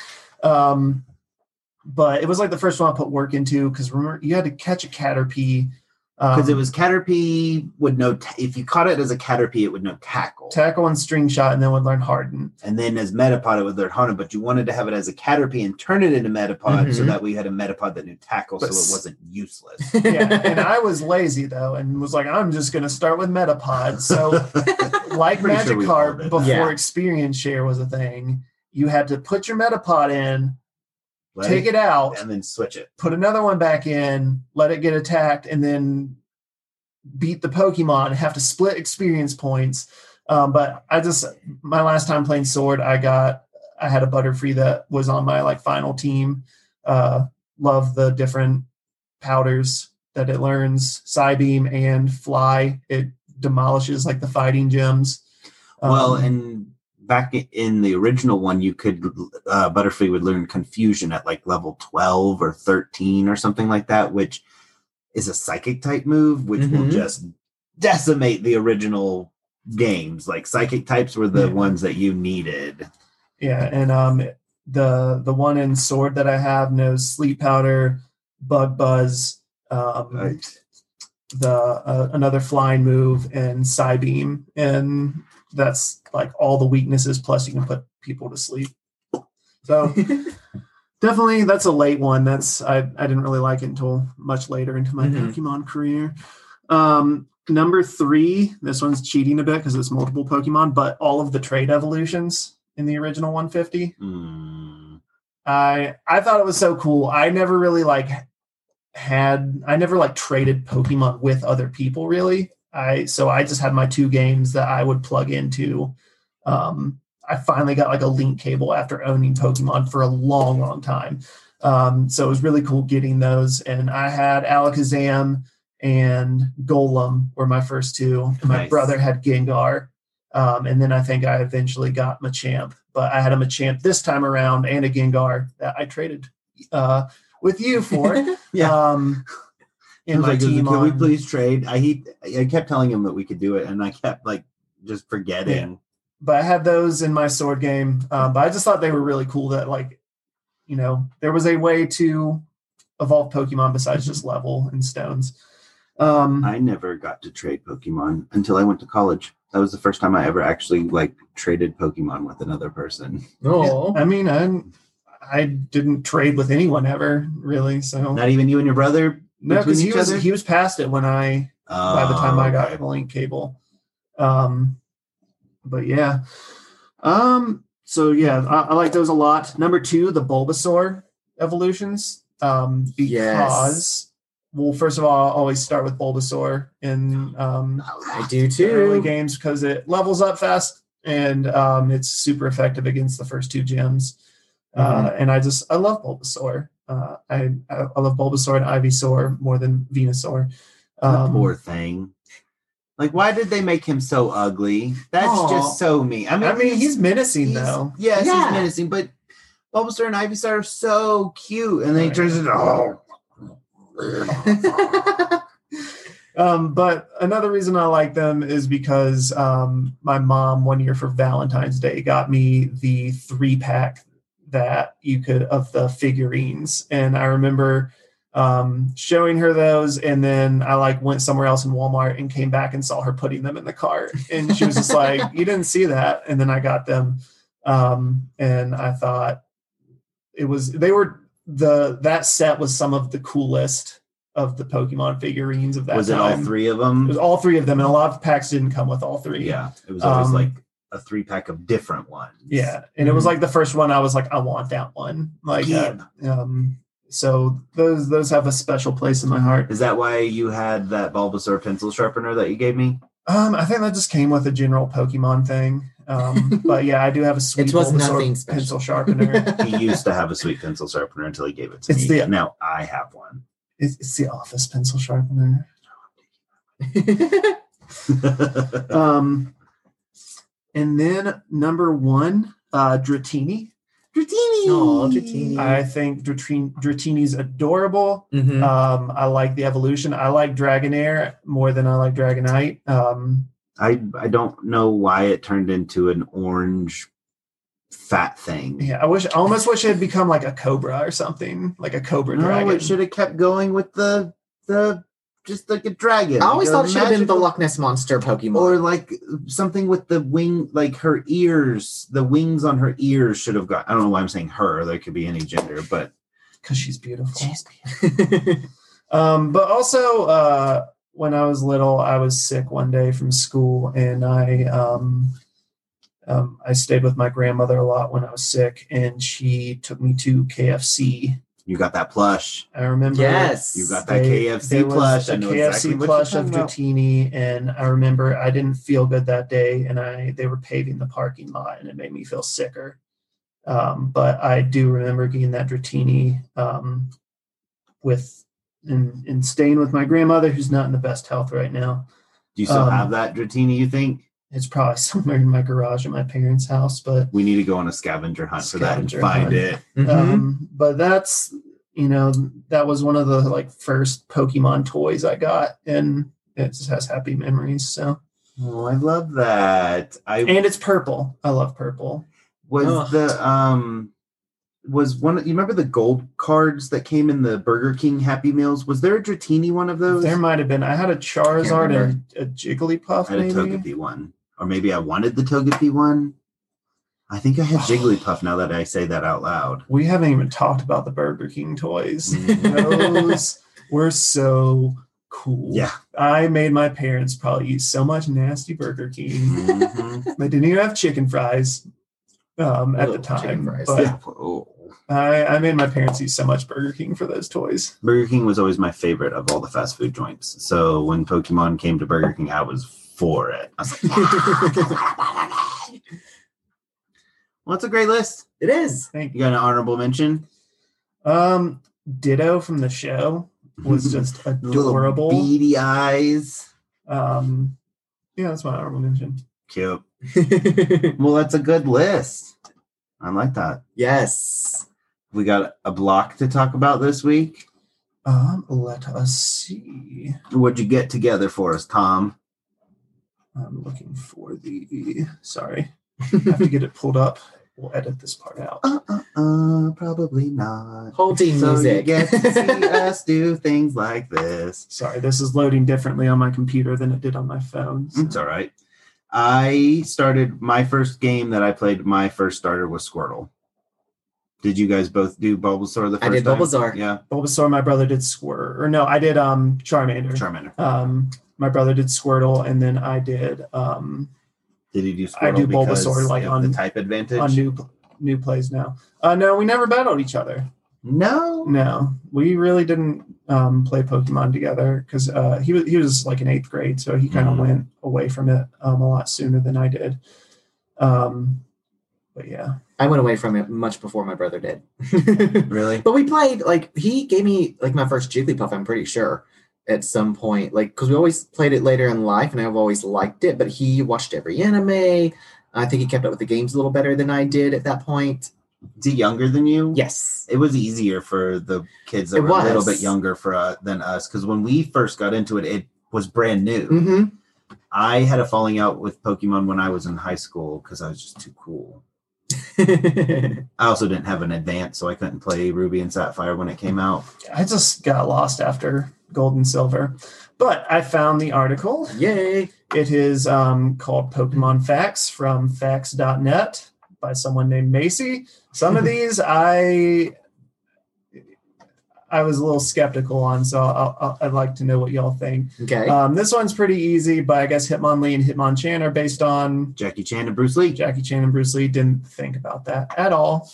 But it was like the first one I put work into because remember you had to catch a Caterpie. Because it was Caterpie would know if you caught it as a Caterpie, it would know tackle. tackle and string shot, and then would learn harden. And then as Metapod, it would learn Harden, but you wanted to have it as a Caterpie and turn it into Metapod so Mhm. that we had a Metapod that knew tackle, But so it wasn't useless. Yeah, and I was lazy though, and was like, I'm just gonna start with Metapod. So like Pretty sure we all Magikarp, did. before Yeah. experience share was a thing, you had to put your Metapod in, Let take it out, and then switch it. put another one back in, let it get attacked, and then beat the Pokemon and have to split experience points. But my last time playing Sword, I had a Butterfree that was on my like final team. Love the different powders that it learns, Psybeam and Fly. It demolishes like the fighting gems. Well, and back in the original one, you could Butterfree would learn Confusion at like level 12 or 13 or something like that, which is a psychic type move, which will Mhm. just decimate the original games. Like psychic types were the Yeah. ones that you needed. Yeah, and the one in Sword that I have knows Sleep Powder, Bug Buzz, another flying move, and Psybeam, and that's like all the weaknesses. Plus, you can put people to sleep. So definitely, that's a late one. I didn't really like it until much later into my Mhm. Pokemon career. Number 3, this one's cheating a bit because it's multiple Pokemon, but all of the trade evolutions in the original 150. Mm. I thought it was so cool. I never really traded Pokemon with other people really. So I just had my 2 games that I would plug into. I finally got like a link cable after owning Pokemon for a long, long time. So it was really cool getting those. And I had Alakazam and Golem were my first 2. And my Nice. brother had Gengar. And then I think I eventually got Machamp. But I had a Machamp this time around and a Gengar that I traded with you for. Yeah. In I was my like, team can we on- please trade? I kept telling him that we could do it, and I kept like just forgetting. But I had those in my Sword game. But I just thought they were really cool that like, there was a way to evolve Pokemon besides just level and stones. I never got to trade Pokemon until I went to college. That was the first time I ever actually like traded Pokemon with another person. Oh. I mean, I didn't trade with anyone ever really. So Not even you and your brother no, between because each other? he was past it when by the time I got the link cable. But yeah. So yeah, I like those a lot. Number 2, the Bulbasaur evolutions. Because Yes. well, first of all, I'll always start with Bulbasaur in I do the early too. games because it levels up fast and it's super effective against the first 2 gyms. And I love Bulbasaur. I love Bulbasaur and Ivysaur more than Venusaur. That poor thing. Like, why did they make him so ugly? That's Aw. just so mean. I mean, he's menacing though. Yes, Yeah. he's menacing, but Bulbasaur and Ivysaur are so cute, and then he turns into But another reason I like them is because my mom one year for Valentine's Day got me the 3-pack that you could of the figurines, and I remember showing her those, and then I like went somewhere else in Walmart and came back and saw her putting them in the cart, and she was just like, "You didn't see that," and then I got them, and I thought that set was some of the coolest of the Pokemon figurines of that time. Was it all three of them? It was all three of them, and a lot of packs didn't come with all three. Yeah, it was always like a 3-pack of different ones. Yeah, and it was like the first one I was like, I want that one. Like, so those have a special place in my heart. Is that why you had that Bulbasaur pencil sharpener that you gave me? I think that just came with a general Pokemon thing. But yeah, I do have a sweet Bulbasaur pencil sharpener. He used to have a sweet pencil sharpener until he gave it to me. Now I have one. It's the office pencil sharpener. And then number 1, Dratini. Oh, Dratini. I think Dratini's adorable. Mm-hmm. I like the evolution. I like Dragonair more than I like Dragonite. I don't know why it turned into an orange fat thing. Yeah, I almost wish it had become like a cobra or something, like a cobra dragon. No, it should have kept going with the just like a dragon. I always thought it should have been the Loch Ness Monster Pokemon. Or like something with the wing, like her ears, the wings on her ears should have got, I don't know why I'm saying her, there could be any gender, but. Because she's beautiful. But also, when I was little, I was sick one day from school, and I stayed with my grandmother a lot when I was sick, and she took me to KFC. You got that plush. I remember. Yes. You got that KFC plush. I know KFC plush of Dratini, and I remember I didn't feel good that day, and they were paving the parking lot, and it made me feel sicker. But I do remember getting that Dratini and staying with my grandmother, who's not in the best health right now. Do you still have that Dratini, you think? It's probably somewhere in my garage at my parents' house, but we need to go on a scavenger hunt for that and find it. Mm-hmm. But that's, that was one of the like first Pokemon toys I got, and it just has happy memories. So, oh, I love that. And it's purple. I love purple. Was one? You remember the gold cards that came in the Burger King Happy Meals? Was there a Dratini one of those? There might have been. I had a Charizard and a Jigglypuff. I had a Togepi one. Or maybe I wanted the Togepi one. I think I had Jigglypuff now that I say that out loud. We haven't even talked about the Burger King toys. Those were so cool. Yeah. I made my parents probably eat so much nasty Burger King. Mm-hmm. They didn't even have chicken fries at the time. But I made my parents eat so much Burger King for those toys. Burger King was always my favorite of all the fast food joints. So when Pokemon came to Burger King, I was for it. I was like, well, it's a great list. It is. Thank you. Got an honorable mention? Ditto from the show was just adorable. Little beady eyes. Yeah, that's my honorable mention. Cute. Well, that's a good list. I like that. Yes. We got a block to talk about this week. Let us see. What'd you get together for us, Tom? I'm looking for sorry. I have to get it pulled up. We'll edit this part out. Probably not. Holding music. You get to see us do things like this. Sorry, this is loading differently on my computer than it did on my phone. So. It's all right. I started my first game that I played. My first starter was Squirtle. Did you guys both do Bulbasaur the first time? I did Bulbasaur. Yeah. Bulbasaur, my brother did Squirtle. Or no, I did Charmander. My brother did Squirtle, and then I did. Did he do Squirtle? I do Bulbasaur like on the type advantage on new plays now. No, we never battled each other. No, we really didn't play Pokemon together because he was like in 8th grade, so he kind of went away from it a lot sooner than I did. But yeah, I went away from it much before my brother did. Really? But we played, like, he gave me like my first Jigglypuff, I'm pretty sure, at some point, like, because we always played it later in life, and I've always liked it. But he watched every anime. I think he kept up with the games a little better than I did at that point. Is he younger than you? Yes. It was easier for the kids that were a little bit younger than us, because when we first got into it, it was brand new. Mm-hmm. I had a falling out with Pokemon when I was in high school because I was just too cool. I also didn't have an advance, so I couldn't play Ruby and Sapphire when it came out. I just got lost after Gold and Silver. But I found the article. Yay! It is called Pokemon Facts from facts.net by someone named Macy. Some of these I was a little skeptical on, so I'd like to know what y'all think. Okay. This one's pretty easy, but I guess Hitmonlee and Hitmonchan are based on Jackie Chan and Bruce Lee. Jackie Chan and Bruce Lee. Didn't think about that at all.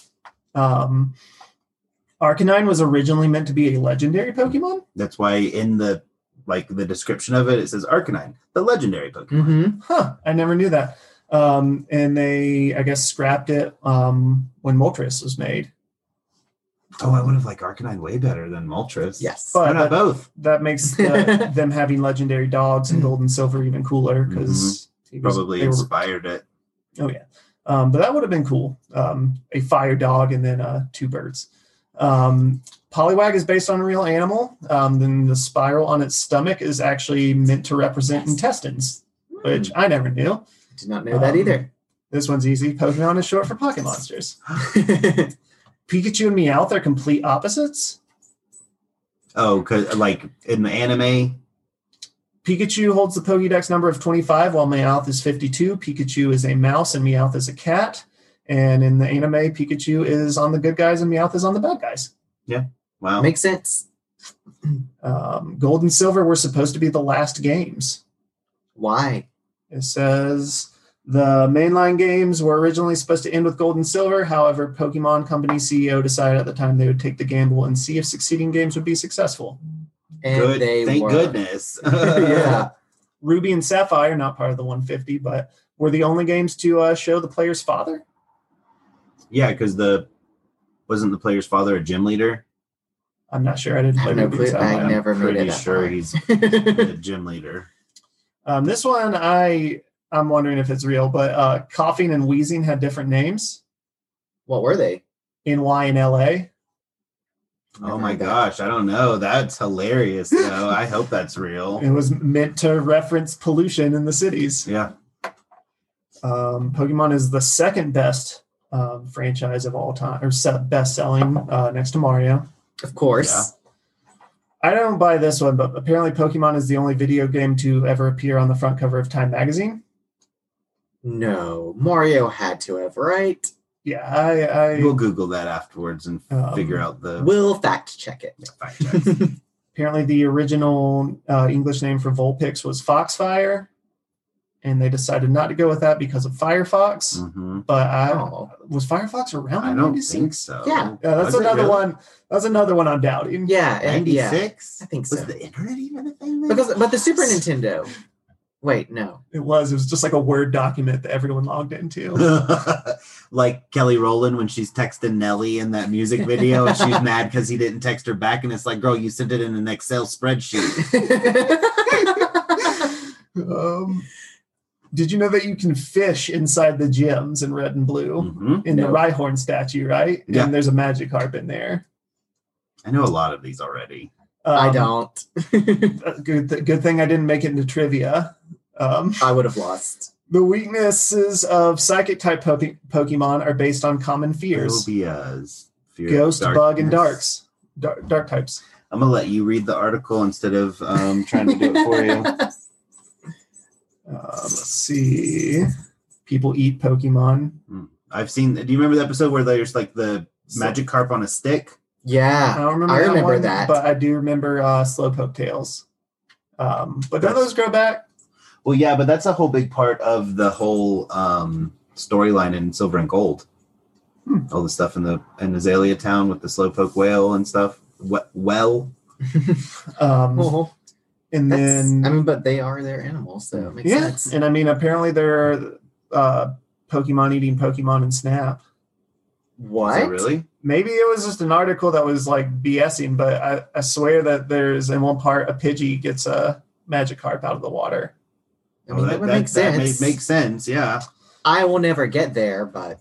Arcanine was originally meant to be a legendary Pokemon. That's why in the description of it says Arcanine, the legendary Pokemon. Mm-hmm. Huh, I never knew that. And they, I guess, scrapped it when Moltres was made. Oh, I would have liked Arcanine way better than Moltres. Yes. But Why not both? that makes them having legendary dogs and Gold and Silver even cooler because Probably inspired it. Oh yeah, but that would have been cool. A fire dog and then 2 birds. Poliwag is based on a real animal. Then the spiral on its stomach is actually meant to represent intestines, which I never knew. Did not know that either. This one's easy. Pokemon is short for Pocket Monsters. Pikachu and Meowth are complete opposites. Oh, cause like in the anime, Pikachu holds the Pokédex number of 25, while Meowth is 52. Pikachu is a mouse and Meowth is a cat. And in the anime, Pikachu is on the good guys and Meowth is on the bad guys. yeah. Wow. Makes sense. Gold and Silver were supposed to be the last games. Why? It says the mainline games were originally supposed to end with Gold and Silver. However, Pokemon Company CEO decided at the time they would take the gamble and see if succeeding games would be successful. And Good. they Thank were. goodness. Yeah. Ruby and Sapphire, not part of the 150, but were the only games to show the player's father. Yeah, because wasn't the player's father a gym leader? I'm not sure. I didn't I play have no Ruby and clue. I Sapphire. never made Pretty it that sure far. he's the gym leader. This one, I'm wondering if it's real, but coughing and wheezing had different names What were they? in Y and LA. Oh Never my heard that. gosh, I don't know. That's hilarious, though. I hope that's real. It was meant to reference pollution in the cities. Yeah. Pokemon is the second best franchise of all time, or best selling next to Mario. Of course. Yeah. I don't buy this one, but apparently Pokemon is the only video game to ever appear on the front cover of Time magazine. No, Mario had to have, right? Yeah, We'll Google that afterwards and Um, figure out the We'll fact check it. fact checks. apparently the original English name for Vulpix was Foxfire, and they decided not to go with that because of Firefox. Mhm. But Oh. was Firefox around I in don't 96? think so. Yeah. Yeah, that's Was it another really? one. That's another one I'm doubting. Yeah, and yeah. 96? I think Was so. the internet even a thing then? But the Super Nintendo. Wait, no. It was just like a Word document that everyone logged into. Like Kelly Rowland when she's texting Nelly in that music video and she's mad because he didn't text her back, and it's like, girl, you sent it in an Excel spreadsheet. Did you know that you can fish inside the gyms in red and blue Mhm. in No. the Rhyhorn statue, right? Yeah. And there's a Magikarp in there. I know a lot of these already. I don't. Good thing I didn't make it into trivia. I would have lost. The weaknesses of psychic type Pokemon are based on common fears: Phobias. Fear of ghost, bug, and darkness. dark types. I'm gonna let you read the article instead of trying to do it for you. Let's see. People eat Pokemon. I've seen. Do you remember the episode where there's like the Magikarp on a stick? Yeah, I don't remember. I remember one, that. but I do remember Slowpoke tails. But don't those grow back? Well, yeah, but that's a whole big part of the whole storyline in Silver and Gold. All the stuff in the Azalea Town with the Slowpoke whale and stuff. Well, Well, And then I mean, but they are their animals, so it makes yeah, sense. and I mean, apparently there are Pokemon eating Pokemon in Snap. What? is it really? Maybe it was just an article that was like BSing, but I swear that there's in one part a Pidgey gets a Magikarp out of the water. I mean, that would make sense. Makes sense. Yeah. I will never get there, but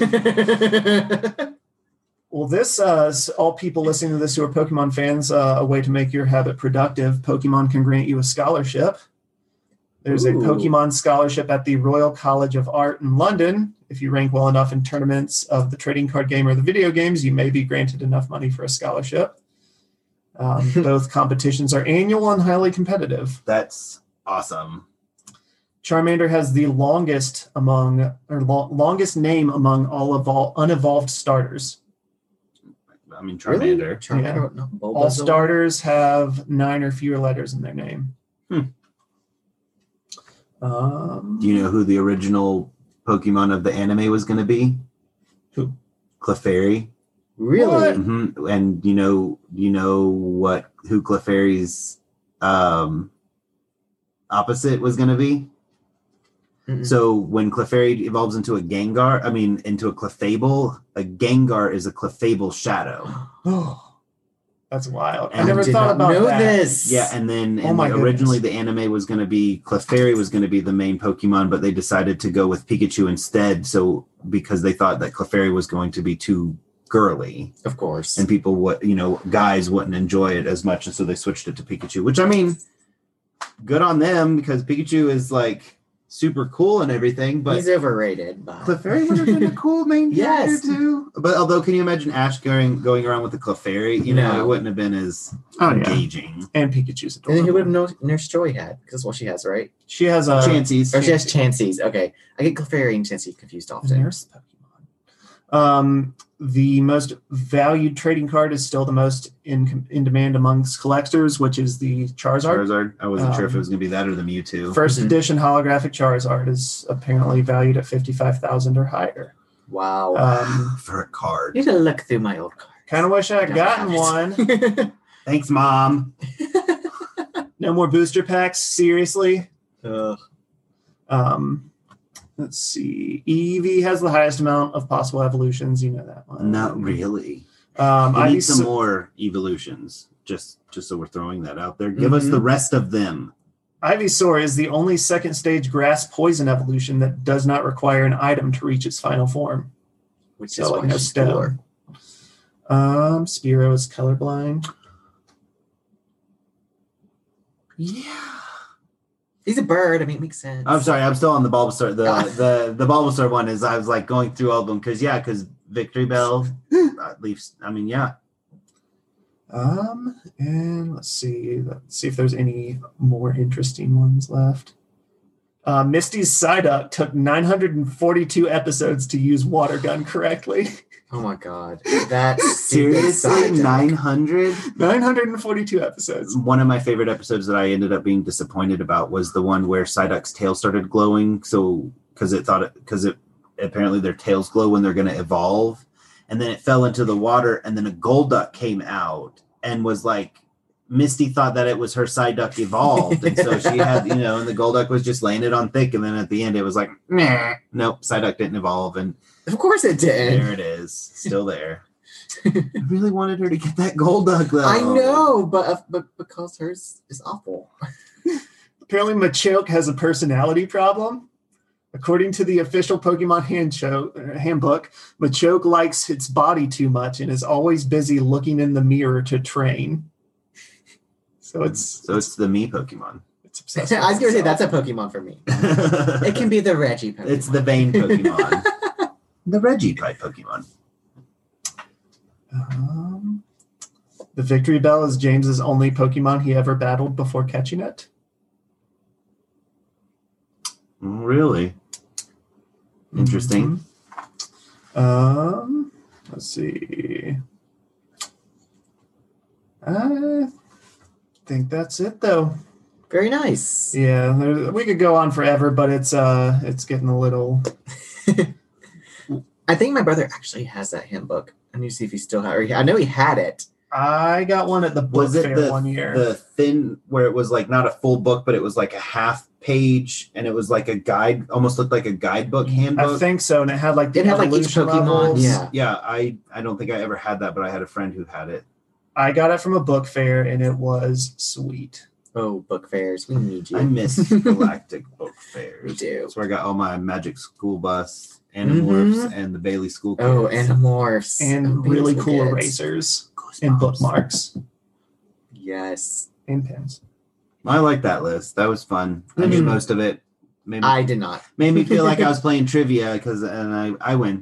Well, this all people listening to this who are Pokemon fans, a way to make your habit productive. Pokemon can grant you a scholarship. There's a Ooh. Pokemon scholarship at the Royal College of Art in London. If you rank well enough in tournaments of the trading card game or the video games, you may be granted enough money for a scholarship. Both competitions are annual and highly competitive. That's awesome. Charmander has the longest name among all unevolved starters. I mean, Really? Charmander. Charmander? No, Bulbasaur? All starters have 9 or fewer letters in their name. Do you know who the original Pokemon of the anime was going to be? Who? Clefairy. Really? What? And you know who Clefairy's opposite was going to be? Mm-mm. So when Clefairy evolves into a Clefable, a Gengar is a Clefable shadow. Oh, that's wild. I And never did thought not about know that. this. Yeah, and then Oh my originally goodness. the anime was going to be Clefairy was going to be the main Pokemon, but they decided to go with Pikachu instead. So because they thought that Clefairy was going to be too girly, Of course. and people guys wouldn't enjoy it as much, and so they switched it to Pikachu. Which I mean, good on them because Pikachu is like super cool and everything, but He's overrated. But... Clefairy would have been a cool main character Yes. too. But although, can you imagine Ash going around with the Clefairy? No. It wouldn't have been as Oh, yeah. engaging. And Pikachu's And then he adorable. would have Nurse Joy had, because that's what she has, right? She has a Chances. Or she has Chansey's. Okay. I get Clefairy and Chansey confused often. nurse Pokemon. The most valued trading card is still the most in demand amongst collectors, which is the Charizard. Charizard. I wasn't sure if it was going to be that or the Mewtwo. First Mhm. edition holographic Charizard is apparently valued at 55,000 or higher. Wow. For a card. I need to look through my old cards. Kind of wish I had gotten one. one. Thanks, Mom. No more booster packs, seriously. Ugh. Let's see. Eevee has the highest amount of possible evolutions. You know that one. Not really. We I need some more evolutions. Just so we're throwing that out there. Give us Mhm. the rest of them. Ivysaur is the only second stage grass poison evolution that does not require an item to reach its final form. Which So, is like, why no she's stone. cooler. Spearow is colorblind. Yeah. He's a bird. I mean, it makes sense. I'm sorry. I'm still on the Bulbasaur. The Bulbasaur one is I was like going through all of them because Victory Bell, Leafs. I mean, yeah. And let's see if there's any more interesting ones left. Misty's Psyduck took 942 episodes to use water gun correctly. Oh my god. That's Seriously, 900. 942 episodes. One of my favorite episodes that I ended up being disappointed about was the one where Psyduck's tail started glowing. So because apparently their tails glow when they're going to evolve, and then it fell into the water, and then a Golduck came out and was like, Misty thought that it was her Psyduck evolved, and so she had, and the Golduck was just laying it on thick, and then at the end it was like, nah, nope, Psyduck didn't evolve, and Of course it did. there it is, still there. I really wanted her to get that Golduck though. I know, but because hers is awful. Apparently, Machoke has a personality problem. According to the official Pokemon handbook, Machoke likes its body too much and is always busy looking in the mirror to train. So it's the me Pokemon. it's obsessed. I was with going to say itself. that's a Pokemon for me. It can be the Reggie Pokemon. It's the Vayne Pokemon. The Reggie type Pokemon. The Victory Bell is James's only Pokemon he ever battled before catching it. Really? Interesting. Let's see. I think that's it, though. Very nice. Yeah, we could go on forever, but it's getting a little. I think my brother actually has that handbook. I need to see if he still has. I know he had it. I got one at the book Was it fair one year. the thin where it was like not a full book, but it was like a half page, and it was like a guide, almost looked like a guidebook handbook? I think so, and it had like the It had like each evolution Pokemon. levels. Yeah. Yeah, I don't think I ever had that, but I had a friend who had it. I got it from a book fair, and it was sweet. Oh, book fairs. We need you. I miss Galactic Book Fairs. We do. That's where I got all my Magic School Bus, Animorphs, and the Bailey School Kids. Oh, Animorphs. And Oh, really beautiful cool kids. erasers Goosebumps. and bookmarks Yes. and pens. I like that list. That was fun. I knew most of it. I did not. Made me feel like I was playing trivia and I win.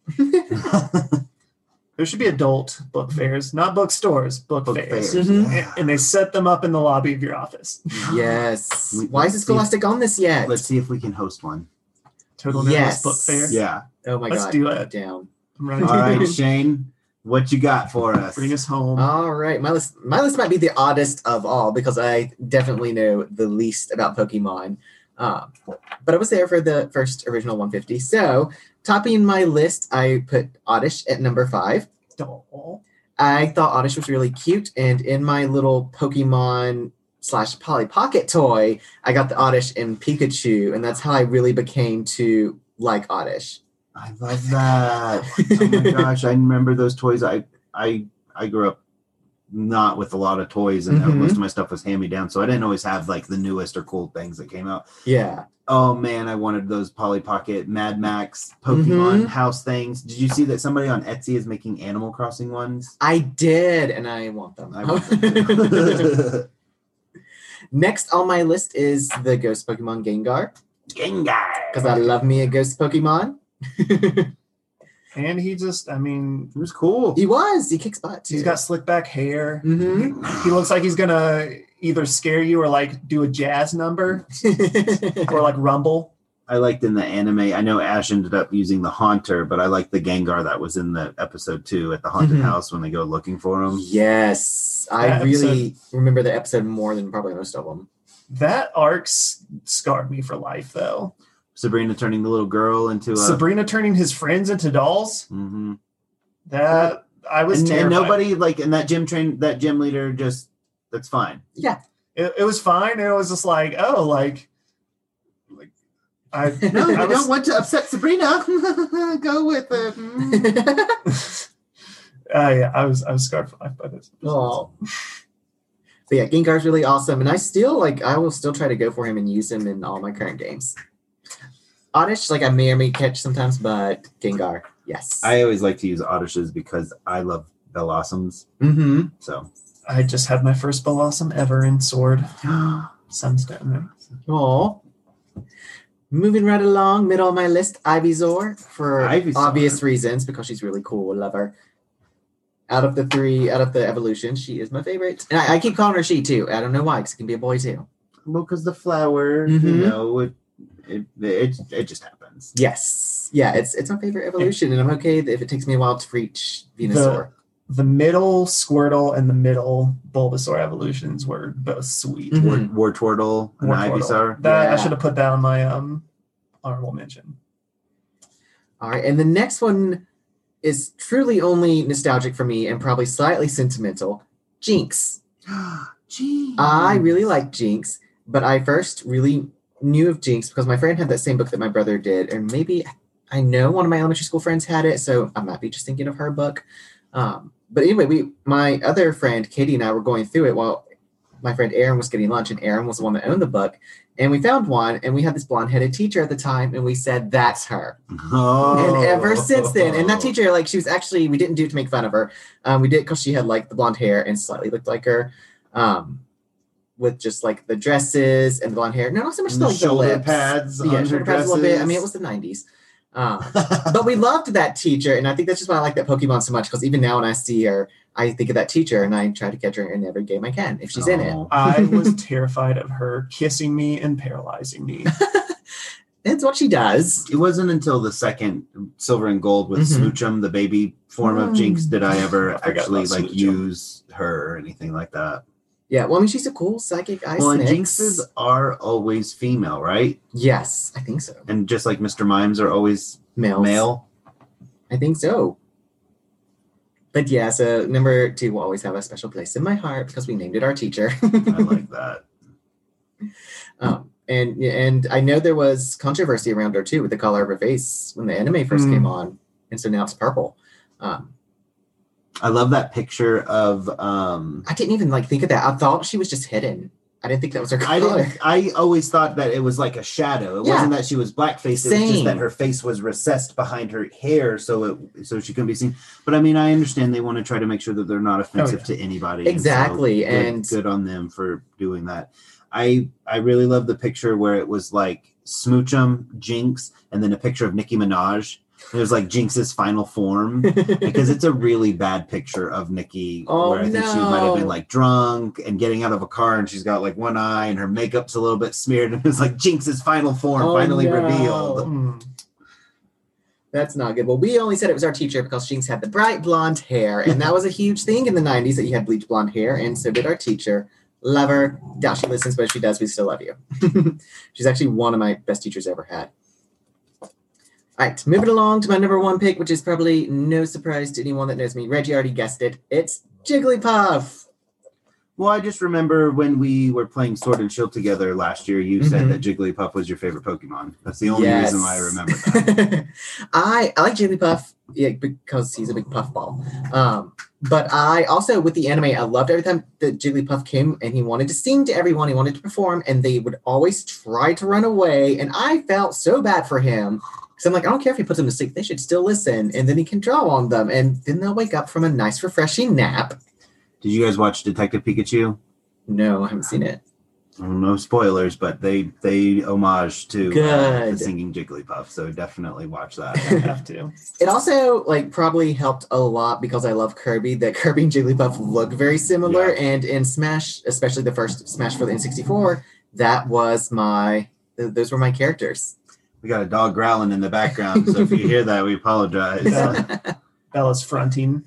There should be adult book fairs, not bookstores, book fairs. Yeah. And they set them up in the lobby of your office. Yes. We- Why let's isn't see- Scholastic on this yet? Let's see if we can host one. Total Nerdless Yes. Book Fair. Yeah. Oh my Let's god. do put it. Down. I'm ready. All right, Shane, what you got for us? Bring us home. All right. My list might be the oddest of all because I definitely know the least about Pokemon. But I was there for the first original 150. So topping my list, I put Oddish at number 5. Doll. I thought Oddish was really cute, and in my little Pokemon / Polly Pocket toy, I got the Oddish and Pikachu, and that's how I really became to like Oddish. I love that. Oh my gosh, I remember those toys. I grew up not with a lot of toys, and Mhm. most of my stuff was hand me down, so I didn't always have like the newest or cool things that came out. Yeah. Oh man, I wanted those Polly Pocket, Mad Max, Pokemon Mhm. house things. Did you see that somebody on Etsy is making Animal Crossing ones? I did, and I want them. I want them too. Next on my list is the Ghost Pokemon Gengar, Gengar. because I love me a Ghost Pokemon. And he just, I mean, It was cool. He kicks butt too. he's got slick back hair. Mm-hmm. He looks like he's gonna either scare you or like do a jazz number or like rumble. I liked in the anime. I know Ash ended up using the Haunter, but I liked the Gengar that was in the episode 2 at the haunted Mhm. house when they go looking for him. Yes, I That really remember the episode more than probably most of them. That arc scarred me for life, though. Sabrina turning the little girl into a. Sabrina turning his friends into dolls. Mhm. That I was And terrified. nobody like in that gym leader just that's fine. It was fine. And it was just like, oh, like I No, I I was- don't want to upset Sabrina. Go with it. yeah, I was scarred for life by this. Oh. But yeah, Gengar's really awesome, and I will still try to go for him and use him in all my current games. Oddish, I may or may catch sometimes, but Gengar, yes. I always like to use Oddishes because I love Bellossoms. Mm-hmm. So I just had my first Blossom ever in Sword Sunstone. Oh. Moving right along, middle of my list, Ivysaur for Ivysaur. obvious reasons because she's really cool. Love her. Out of the evolutions, she is my favorite. And I keep calling her she too. I don't know why, because it can be a boy too. well, because the flower, Mhm. it just happens. Yes. Yeah, it's my favorite evolution, and I'm okay if it takes me a while to reach Venusaur. The middle Squirtle and the middle Bulbasaur evolutions were both sweet. Mhm. Wartortle and Wartortle. Ivysaur. That I Yeah. should have put that on my honorable mention. All right, and the next one is truly only nostalgic for me and probably slightly sentimental. Jinx. Jeez. I really like Jinx, but I first really knew of Jinx because my friend had that same book that my brother did, and maybe I know one of my elementary school friends had it, so I might be just thinking of her book. But anyway, my other friend Katie and I were going through it while my friend Aaron was getting lunch, and Aaron was the one that owned the book, and we found one, and we had this blonde-headed teacher at the time, and we said that's her. Oh. And ever since then, and that teacher, she was actually, we didn't do it to make fun of her. We did because she had the blonde hair and slightly looked like her, with just the dresses and the blonde hair. No, not so much And the the shoulder lips. pads. Yeah, on shoulder her pads a little bit. I mean, it dresses. was the 90s. But we loved that teacher, and I think that's just why I like that Pokemon so much, because even now when I see her, I think of that teacher, and I try to catch her in every game I can if she's in it. Oh. I was terrified of her kissing me and paralyzing me. It's what she does. It wasn't until the second Silver and Gold with Mhm. Smoochum, the baby form of Jinx, did I ever I forgot actually about Smoochum. use her or anything like that. Yeah, well, I mean, she's a cool psychic ice Well, and mix. Jinxes are always female, right? Yes, I think so. And just like Mr. Mimes are always Males. male. I think so. But yeah, so number 2 will always have a special place in my heart because we named it our teacher. I like that. And I know there was controversy around her too with the color of her face when the anime first came on, and so now it's purple. I love that picture of I didn't even think of that. I thought she was just hidden. I didn't think that was her color. I always thought that it was like a shadow. It Yeah. wasn't that she was blackfaced. It was just Same. that her face was recessed behind her hair so she couldn't be seen. But I mean, I understand they want to try to make sure that they're not offensive yeah. to anybody. Exactly, And, and- good on them for doing that. I really love the picture where it was like Smoochum, Jinx, and then a picture of Nicki Minaj. It was like Jinx's final form because it's a really bad picture of Nicki where I think she might have been like drunk and getting out of a car and she's got like one eye and her makeup's a little bit smeared and it's like Jinx's final form finally revealed. That's not good. Well, we only said it was our teacher because Jinx had the bright blonde hair, and that was a huge thing in the 90s that you had bleach blonde hair, and so did our teacher. Love her. Doubt she listens, but if she does, we still love you. She's actually one of my best teachers ever had. All right, moving along to my number one pick, which is probably no surprise to anyone that knows me. Reggie already guessed it. It's Jigglypuff. Well, I just remember when we were playing Sword and Shield together last year, you said that Jigglypuff was your favorite Pokemon. That's the only reason why I remember that. I like Jigglypuff because he's a big puffball. But I also, with the anime, I loved every time that Jigglypuff came and he wanted to sing to everyone, he wanted to perform, and they would always try to run away. And I felt so bad for him. Because I'm like, I don't care if he puts them to sleep. They should still listen. And then he can draw on them. And then they'll wake up from a nice, refreshing nap. Did you guys watch Detective Pikachu? No, I haven't seen it. No spoilers, but they homage to the singing Jigglypuff, so definitely watch that. I have to. It also probably helped a lot because I love Kirby, that Kirby and Jigglypuff look very similar, and in Smash, especially the first Smash for the N64, those were my characters. We got a dog growling in the background, so if you hear that, we apologize. Bella's fronting.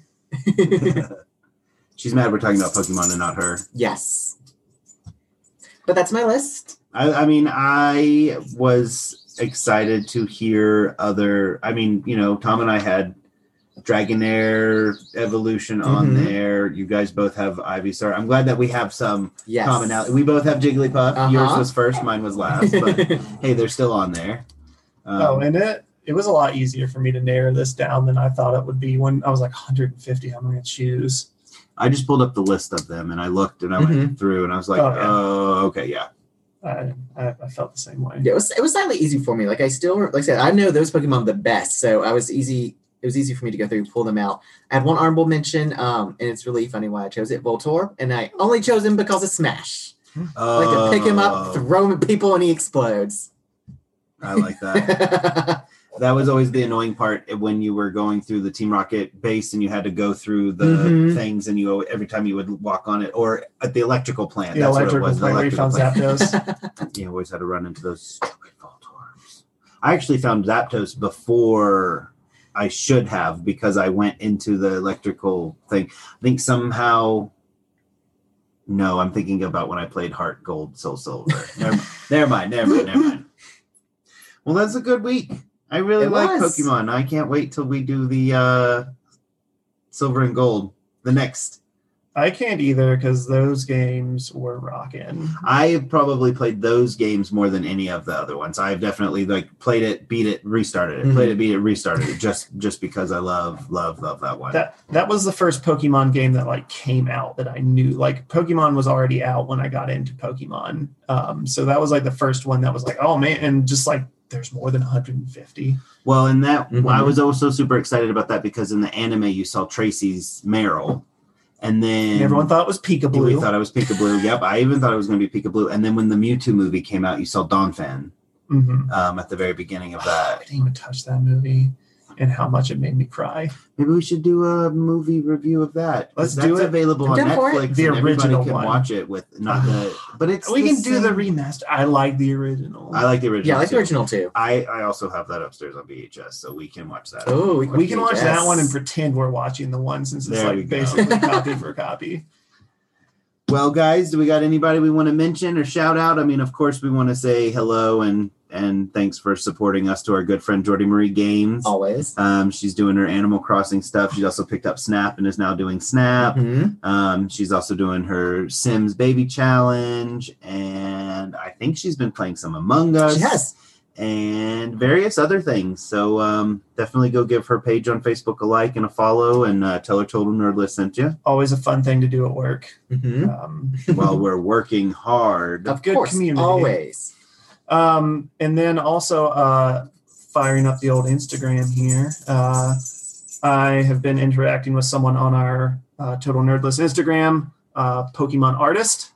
She's mad we're talking about Pokemon and not her. Yes. But that's my list. I mean, I was excited to hear other... I mean, Tom and I had Dragonair Evolution on there. You guys both have Ivysaur. I'm glad that we have some commonality. We both have Jigglypuff. Yours was first, mine was last. But hey, they're still on there. And it was a lot easier for me to narrow this down than I thought it would be when I was like 150. How am I going to choose? I just pulled up the list of them and I looked and I went through and I was like, okay, yeah. I felt the same way. Yeah, it was slightly easy for me. Like I said, I know those Pokemon the best, so it was easy for me to go through and pull them out. I had one honorable mention, and it's really funny why I chose it, Voltorb, and I only chose him because of Smash. Like to pick him up, throw him at people, and he explodes. I like that. That was always the annoying part when you were going through the Team Rocket base and you had to go through the things and every time you would walk on it, or at the electrical plant. That's what it was. The electrical plant where you found Zapdos. You always had to run into those stupid Voltorbs. I actually found Zapdos before I should have because I went into the electrical thing. I think somehow... No, I'm thinking about when I played Heart Gold, Soul Silver. Never mind. Well, that's a good week. I really like Pokemon. I can't wait till we do the Silver and Gold. The next. I can't either because those games were rocking. I probably played those games more than any of the other ones. I've definitely played it, beat it, restarted it, played it, beat it, restarted it, just because I love that one. That was the first Pokemon game that came out that I knew. Like Pokemon was already out when I got into Pokemon. So that was the first one that was oh man, and just there's more than 150. Well, and that I was also super excited about that because in the anime you saw Tracy's Meryl. And then everyone thought it was Peekaboo. We thought it was Peekaboo. Yep, I even thought it was going to be Peekaboo. And then when the Mewtwo movie came out, you saw Donphan at the very beginning of that. I didn't even touch that movie, and how much it made me cry. Maybe we should do a movie review of that. Let's do it. It's available on Netflix. The original can one. Watch it with not the. But it's we can do the remaster. I like the original. I like the original. Yeah, I like the original too. I also have that upstairs on VHS, so we can watch that. Oh, we can watch that one and pretend we're watching the one since it's basically copy for copy. Well, guys, do we got anybody we want to mention or shout out? I mean, of course, we want to say hello and thanks for supporting us to our good friend Jordy Marie Games. Always. She's doing her Animal Crossing stuff. She's also picked up Snap and is now doing Snap. She's also doing her Sims Baby Challenge, and I think she's been playing some Among Us. She has. And various other things. So definitely go give her page on Facebook a like and a follow, and tell her Total Nerdlist sent you. Always a fun thing to do at work. While we're working hard. Of course, community. Always. And then also firing up the old Instagram here. I have been interacting with someone on our Total Nerdlist Instagram, Pokemon Artist.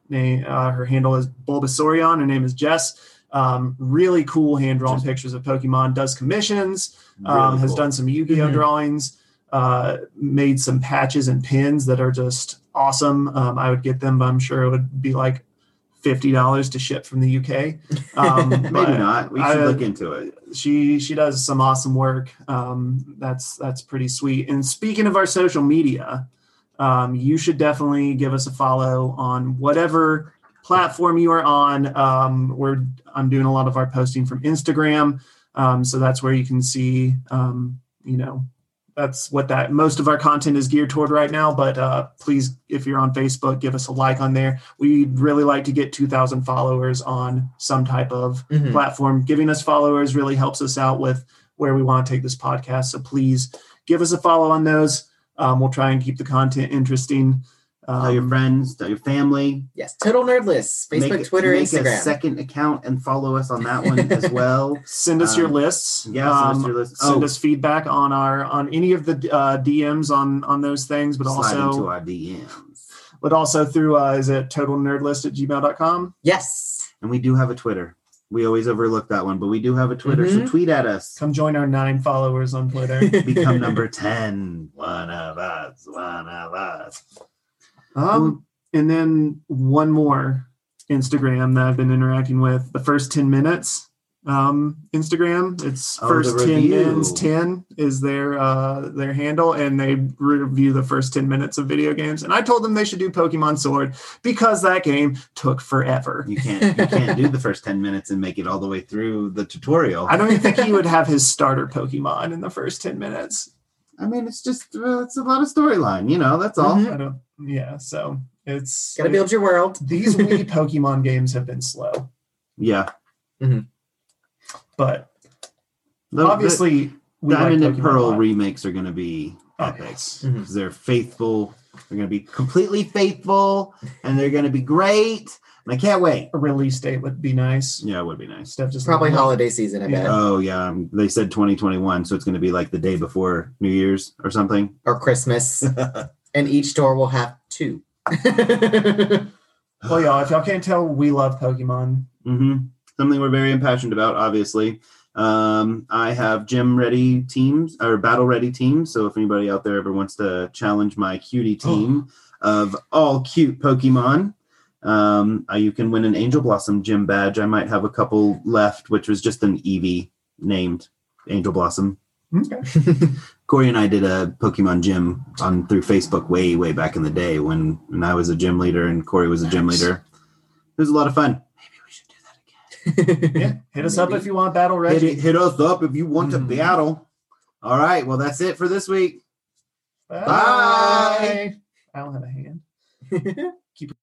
Her handle is Bulbasaurion. Her name is Jess. Really cool hand-drawn pictures of Pokemon. Does commissions. Really Has cool. done some Yu-Gi-Oh drawings. Made some patches and pins that are just awesome. I would get them, but I'm sure it would be like $50 to ship from the UK. Maybe not. We should look into it. She does some awesome work. That's pretty sweet. And speaking of our social media, you should definitely give us a follow on whatever platform you are on. I'm doing a lot of our posting from Instagram, so that's where you can see. That's what that most of our content is geared toward right now. But please, if you're on Facebook, give us a like on there. We'd really like to get 2,000 followers on some type of platform. Giving us followers really helps us out with where we want to take this podcast. So please give us a follow on those. We'll try and keep the content interesting. Tell your friends, tell your family. Yes, Total Nerdlist, Facebook, Twitter, make Instagram. a second account and follow us on that one as well. Send us your lists. Yeah, send us your lists. Send us feedback on any of the DMs on those things, but slide also into our DMs. But also through is it totalnerdlist@gmail.com? Yes. And we do have a Twitter. We always overlook that one, but we do have a Twitter. So tweet at us. Come join our 9 followers on Twitter. Become number 10. One of us. And then one more Instagram that I've been interacting with, the First 10 Minutes Instagram. It's First 10 Mins 10 is their handle, and they review the first 10 minutes of video games. And I told them they should do Pokemon Sword because that game took forever. You can't do the first 10 minutes and make it all the way through the tutorial. I don't even think he would have his starter Pokemon in the first 10 minutes. I mean, it's just it's a lot of storyline, that's all. So it's gotta build your world. These Wii Pokemon games have been slow. Yeah. But obviously, Diamond like and Pearl Pokemon remakes are going to be epic Yes. because they're faithful. They're going to be completely faithful, and they're going to be great. And I can't wait. A release date would be nice. Yeah, it would be nice. Steph just Probably like, holiday season, I bet. Oh yeah, they said 2021, so it's going to be like the day before New Year's or something. Or Christmas. And each store will have 2. Well, y'all, if y'all can't tell, we love Pokemon. Something we're very impassioned about, obviously. I have gym ready teams or battle ready teams. So if anybody out there ever wants to challenge my cutie team of all cute Pokemon, you can win an Angel Blossom gym badge. I might have a couple left, which was just an Eevee named Angel Blossom. Okay. Corey and I did a Pokemon gym through Facebook way back in the day when I was a gym leader and Corey was a gym leader. It was a lot of fun. Maybe we should do that again. Yeah, hit us up if you want Battle Reggie. Hit us up if you want to battle. All right, well, that's it for this week. Bye. I don't have a hand. Keep